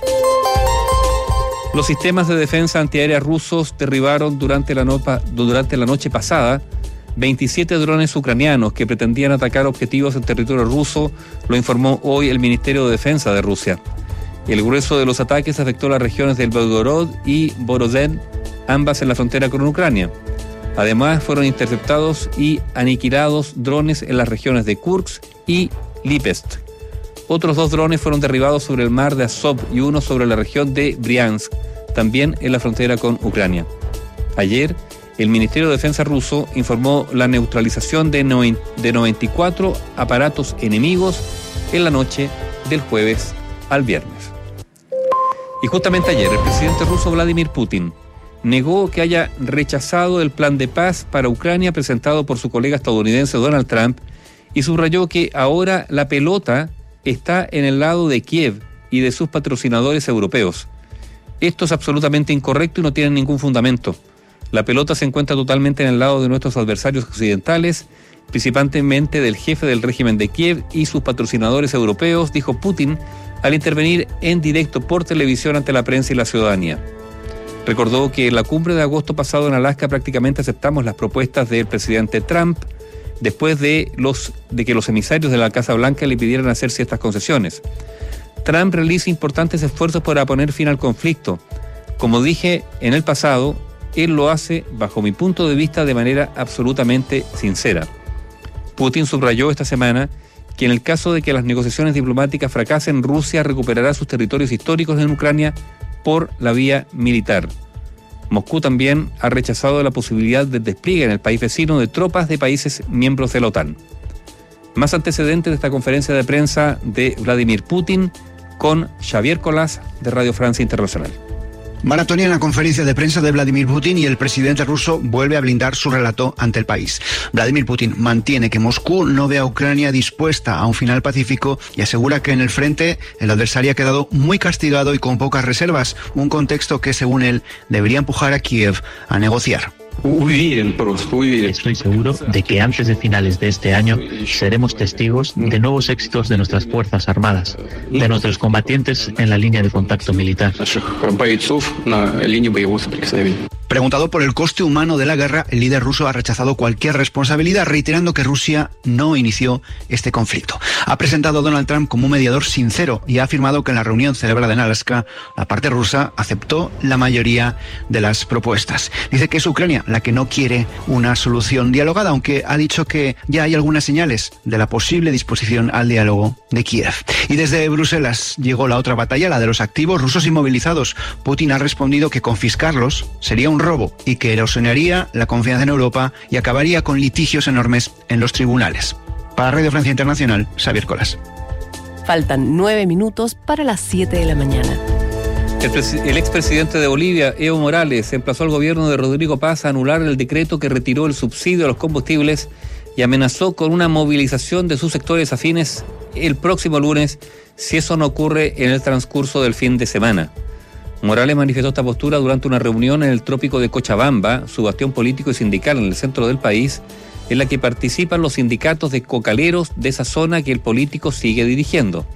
Speaker 4: Los sistemas de defensa antiaérea rusos derribaron durante la noche pasada 27 drones ucranianos que pretendían atacar objetivos en territorio ruso, lo informó hoy el Ministerio de Defensa de Rusia. El grueso de los ataques afectó las regiones del Belgorod y Borodén, ambas en la frontera con Ucrania. Además, fueron interceptados y aniquilados drones en las regiones de Kursk y Lipetsk. Otros 2 drones fueron derribados sobre el mar de Azov y uno sobre la región de Briansk, también en la frontera con Ucrania. Ayer, el Ministerio de Defensa ruso informó la neutralización de 94 aparatos enemigos en la noche del jueves al viernes. Y justamente ayer, el presidente ruso Vladimir Putin negó que haya rechazado el plan de paz para Ucrania presentado por su colega estadounidense Donald Trump y subrayó que ahora la pelota está en el lado de Kiev y de sus patrocinadores europeos. Esto es absolutamente incorrecto y no tiene ningún fundamento. La pelota se encuentra totalmente en el lado de nuestros adversarios occidentales, principalmente del jefe del régimen de Kiev y sus patrocinadores europeos, dijo Putin al intervenir en directo por televisión ante la prensa y la ciudadanía. Recordó que en la cumbre de agosto pasado en Alaska prácticamente aceptamos las propuestas del presidente Trump después de que los emisarios de la Casa Blanca le pidieran hacer ciertas concesiones. Trump realiza importantes esfuerzos para poner fin al conflicto. Como dije en el pasado, él lo hace, bajo mi punto de vista, de manera absolutamente sincera. Putin subrayó esta semana que en el caso de que las negociaciones diplomáticas fracasen, Rusia recuperará sus territorios históricos en Ucrania por la vía militar. Moscú también ha rechazado la posibilidad de despliegue en el país vecino de tropas de países miembros de la OTAN. Más antecedentes de esta conferencia de prensa de Vladimir Putin con Xavier Colás de Radio Francia Internacional.
Speaker 1: Maratoniana conferencia de prensa de Vladimir Putin y el presidente ruso vuelve a blindar su relato ante el país. Vladimir Putin mantiene que Moscú no ve a Ucrania dispuesta a un final pacífico y asegura que en el frente el adversario ha quedado muy castigado y con pocas reservas, un contexto que, según él, debería empujar a Kiev a negociar.
Speaker 3: Estoy seguro de que antes de finales de este año seremos testigos de nuevos éxitos de nuestras Fuerzas Armadas, de nuestros combatientes en la línea de contacto militar.
Speaker 1: Preguntado por el coste humano de la guerra, el líder ruso ha rechazado cualquier responsabilidad, reiterando que Rusia no inició este conflicto. Ha presentado a Donald Trump como un mediador sincero y ha afirmado que en la reunión celebrada en Alaska, la parte rusa aceptó la mayoría de las propuestas. Dice que es Ucrania la que no quiere una solución dialogada, aunque ha dicho que ya hay algunas señales de la posible disposición al diálogo de Kiev. Y desde Bruselas llegó la otra batalla, la de los activos rusos inmovilizados. Putin ha respondido que confiscarlos sería un robo y que erosionaría la confianza en Europa y acabaría con litigios enormes en los tribunales. Para Radio Francia Internacional, Xavier Colas.
Speaker 21: Faltan 9 minutos para las 7 de la mañana.
Speaker 4: El expresidente de Bolivia, Evo Morales, emplazó al gobierno de Rodrigo Paz a anular el decreto que retiró el subsidio a los combustibles y amenazó con una movilización de sus sectores afines el próximo lunes si eso no ocurre en el transcurso del fin de semana. Morales manifestó esta postura durante una reunión en el trópico de Cochabamba, su bastión político y sindical en el centro del país, en la que participan los sindicatos de cocaleros de esa zona que el político sigue dirigiendo.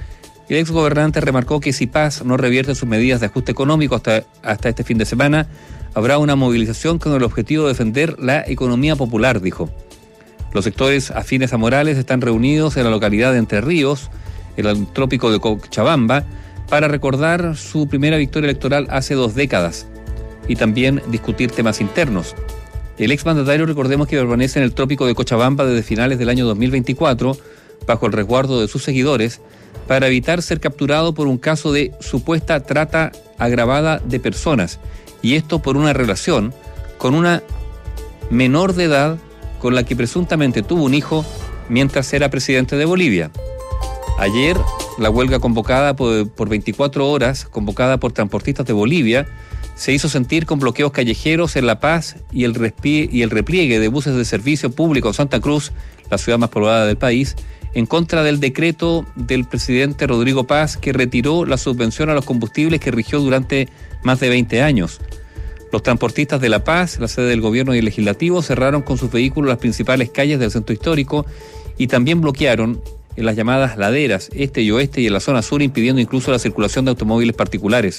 Speaker 4: El exgobernante remarcó que si Paz no revierte sus medidas de ajuste económico hasta este fin de semana, habrá una movilización con el objetivo de defender la economía popular, dijo. Los sectores afines a Morales están reunidos en la localidad de Entre Ríos, en el trópico de Cochabamba, para recordar su primera victoria electoral hace 2 décadas y también discutir temas internos. El exmandatario, recordemos que permanece en el trópico de Cochabamba desde finales del año 2024, bajo el resguardo de sus seguidores, para evitar ser capturado por un caso de supuesta trata agravada de personas, y esto por una relación con una menor de edad con la que presuntamente tuvo un hijo mientras era presidente de Bolivia. Ayer, la huelga convocada por 24 horas, convocada por transportistas de Bolivia, se hizo sentir con bloqueos callejeros en La Paz y el repliegue de buses de servicio público en Santa Cruz, la ciudad más poblada del país, en contra del decreto del presidente Rodrigo Paz que retiró la subvención a los combustibles que rigió durante más de 20 años. Los transportistas de La Paz, la sede del gobierno y el legislativo, cerraron con sus vehículos las principales calles del centro histórico y también bloquearon en las llamadas laderas este y oeste y en la zona sur, impidiendo incluso la circulación de automóviles particulares.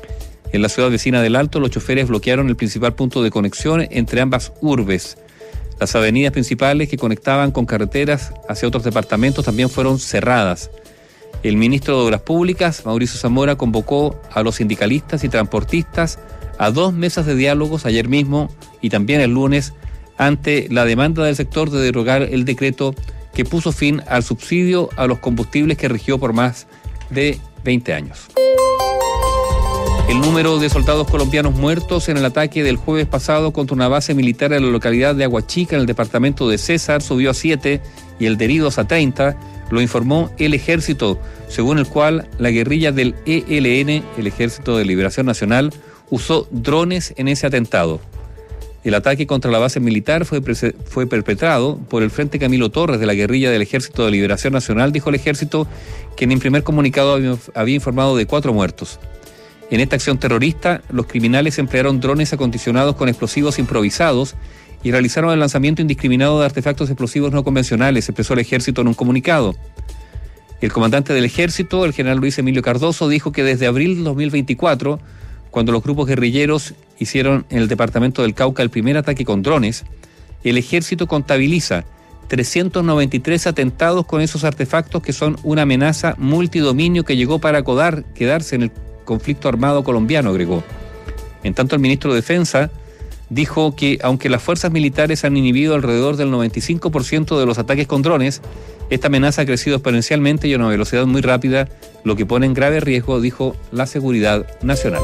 Speaker 4: En la ciudad vecina del Alto, los choferes bloquearon el principal punto de conexión entre ambas urbes. Las avenidas principales que conectaban con carreteras hacia otros departamentos también fueron cerradas. El ministro de Obras Públicas, Mauricio Zamora, convocó a los sindicalistas y transportistas a 2 mesas de diálogos ayer mismo y también el lunes ante la demanda del sector de derogar el decreto que puso fin al subsidio a los combustibles que rigió por más de 20 años. El número de soldados colombianos muertos en el ataque del jueves pasado contra una base militar en la localidad de Aguachica, en el departamento de César, subió a 7 y el de heridos a 30, lo informó el Ejército, según el cual la guerrilla del ELN, el Ejército de Liberación Nacional, usó drones en ese atentado. El ataque contra la base militar fue perpetrado por el Frente Camilo Torres de la guerrilla del Ejército de Liberación Nacional, dijo el Ejército, quien en primer comunicado había informado de 4 muertos. En esta acción terrorista, los criminales emplearon drones acondicionados con explosivos improvisados y realizaron el lanzamiento indiscriminado de artefactos explosivos no convencionales, expresó el ejército en un comunicado. El comandante del ejército, el general Luis Emilio Cardoso, dijo que desde abril de 2024, cuando los grupos guerrilleros hicieron en el departamento del Cauca el primer ataque con drones, el ejército contabiliza 393 atentados con esos artefactos que son una amenaza multidominio que llegó para quedarse en el conflicto armado colombiano, agregó. En tanto, el ministro de Defensa dijo que aunque las fuerzas militares han inhibido alrededor del 95% de los ataques con drones, esta amenaza ha crecido exponencialmente y a una velocidad muy rápida, lo que pone en grave riesgo, dijo, la seguridad nacional.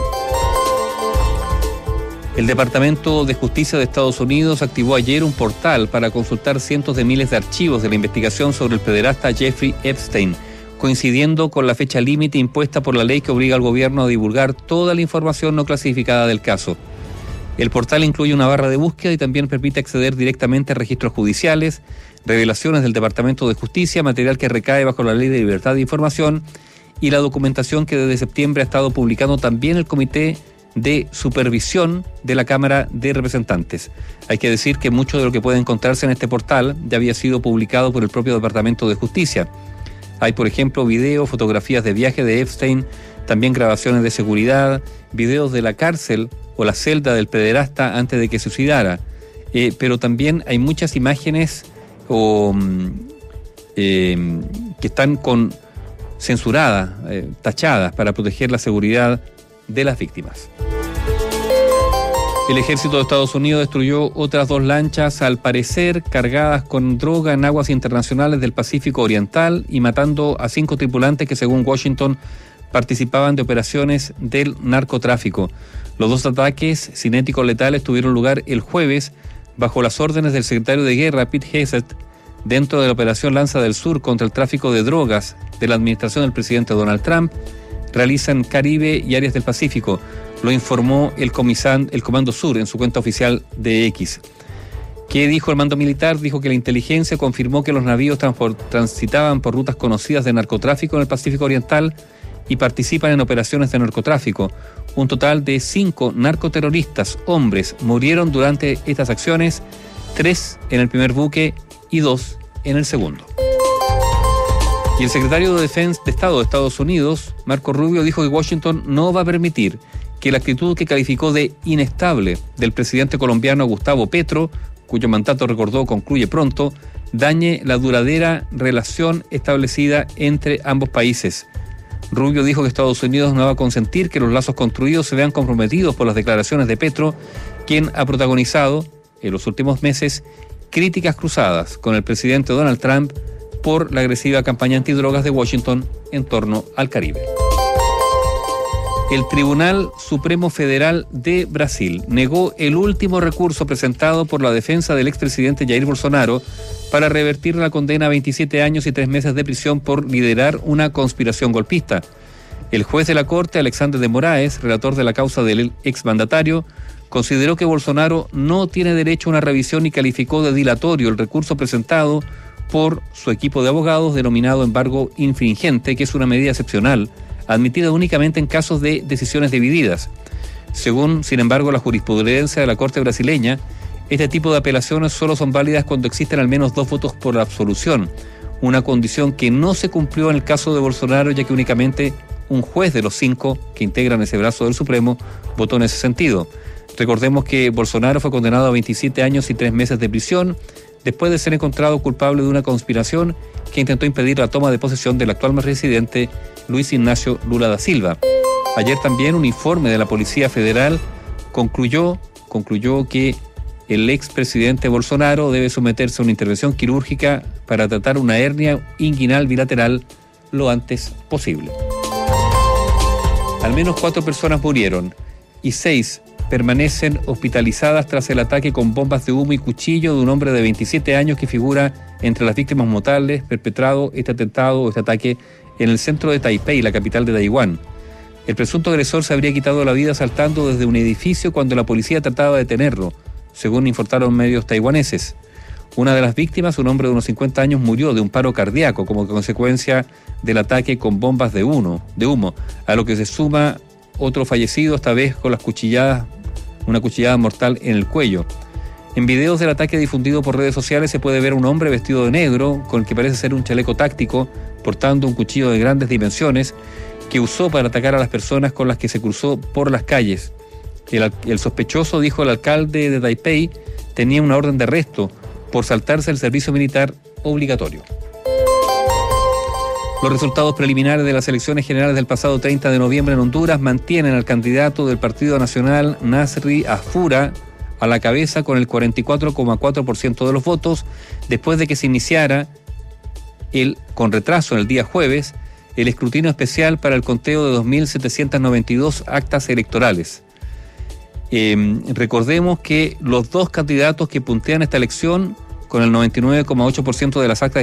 Speaker 4: El Departamento de Justicia de Estados Unidos activó ayer un portal para consultar cientos de miles de archivos de la investigación sobre el pederasta Jeffrey Epstein, coincidiendo con la fecha límite impuesta por la ley que obliga al gobierno a divulgar toda la información no clasificada del caso. El portal incluye una barra de búsqueda y también permite acceder directamente a registros judiciales, revelaciones del Departamento de Justicia, material que recae bajo la Ley de Libertad de Información y la documentación que desde septiembre ha estado publicando también el Comité de Supervisión de la Cámara de Representantes. Hay que decir que mucho de lo que puede encontrarse en este portal ya había sido publicado por el propio Departamento de Justicia. Hay, por ejemplo, videos, fotografías de viaje de Epstein, también grabaciones de seguridad, videos de la cárcel o la celda del pederasta antes de que se suicidara. Pero también hay muchas imágenes que están censuradas, tachadas para proteger la seguridad de las víctimas. El ejército de Estados Unidos destruyó otras 2 lanchas, al parecer cargadas con droga en aguas internacionales del Pacífico Oriental y matando a 5 tripulantes que, según Washington, participaban de operaciones del narcotráfico. Los 2 ataques cinéticos letales tuvieron lugar el jueves bajo las órdenes del secretario de Guerra, Pete Hegseth, dentro de la operación Lanza del Sur contra el tráfico de drogas de la administración del presidente Donald Trump. Realizan Caribe y áreas del Pacífico, lo informó el Comando Sur en su cuenta oficial de X. ¿Qué dijo el mando militar? Dijo que la inteligencia confirmó que los navíos transitaban por rutas conocidas de narcotráfico en el Pacífico Oriental y participan en operaciones de narcotráfico. Un total de 5 narcoterroristas, hombres, murieron durante estas acciones, 3 en el primer buque y 2 en el segundo. Y el secretario de Estado de Estados Unidos, Marco Rubio, dijo que Washington no va a permitir que la actitud que calificó de inestable del presidente colombiano Gustavo Petro, cuyo mandato, recordó, concluye pronto, dañe la duradera relación establecida entre ambos países. Rubio dijo que Estados Unidos no va a consentir que los lazos construidos se vean comprometidos por las declaraciones de Petro, quien ha protagonizado en los últimos meses críticas cruzadas con el presidente Donald Trump por la agresiva campaña antidrogas de Washington en torno al Caribe. El Tribunal Supremo Federal de Brasil negó el último recurso presentado por la defensa del expresidente Jair Bolsonaro para revertir la condena a 27 años y 3 meses de prisión por liderar una conspiración golpista. El juez de la Corte, Alexandre de Moraes, relator de la causa del exmandatario, consideró que Bolsonaro no tiene derecho a una revisión y calificó de dilatorio el recurso presentado por su equipo de abogados denominado embargo infringente, que es una medida excepcional, admitida únicamente en casos de decisiones divididas. Según, sin embargo, la jurisprudencia de la Corte brasileña, este tipo de apelaciones solo son válidas cuando existen al menos 2 votos por la absolución, una condición que no se cumplió en el caso de Bolsonaro, ya que únicamente un juez de los 5 que integran ese brazo del Supremo votó en ese sentido. Recordemos que Bolsonaro fue condenado a 27 años y 3 meses de prisión después de ser encontrado culpable de una conspiración que intentó impedir la toma de posesión del actual presidente Luis Ignacio Lula da Silva. Ayer también un informe de la Policía Federal concluyó que el expresidente Bolsonaro debe someterse a una intervención quirúrgica para tratar una hernia inguinal bilateral lo antes posible. Al menos 4 personas murieron y 6 permanecen hospitalizadas tras el ataque con bombas de humo y cuchillo de un hombre de 27 años que figura entre las víctimas mortales perpetrado este ataque en el centro de Taipei, la capital de Taiwán. El presunto agresor se habría quitado la vida saltando desde un edificio cuando la policía trataba de detenerlo, según informaron medios taiwaneses. Una de las víctimas, un hombre de unos 50 años, murió de un paro cardíaco como consecuencia del ataque con bombas de humo, a lo que se suma otro fallecido, esta vez con una cuchillada mortal en el cuello. En videos del ataque difundido por redes sociales se puede ver un hombre vestido de negro, con el que parece ser un chaleco táctico, portando un cuchillo de grandes dimensiones, que usó para atacar a las personas con las que se cruzó por las calles. El sospechoso, dijo el alcalde de Taipei, tenía una orden de arresto por saltarse el servicio militar obligatorio. Los resultados preliminares de las elecciones generales del pasado 30 de noviembre en Honduras mantienen al candidato del Partido Nacional, Nasri Afura, a la cabeza con el 44,4% de los votos, después de que se iniciara con retraso en el día jueves, el escrutinio especial para el conteo de 2.792 actas electorales. Recordemos que los dos candidatos que puntean esta elección con el 99,8% de las actas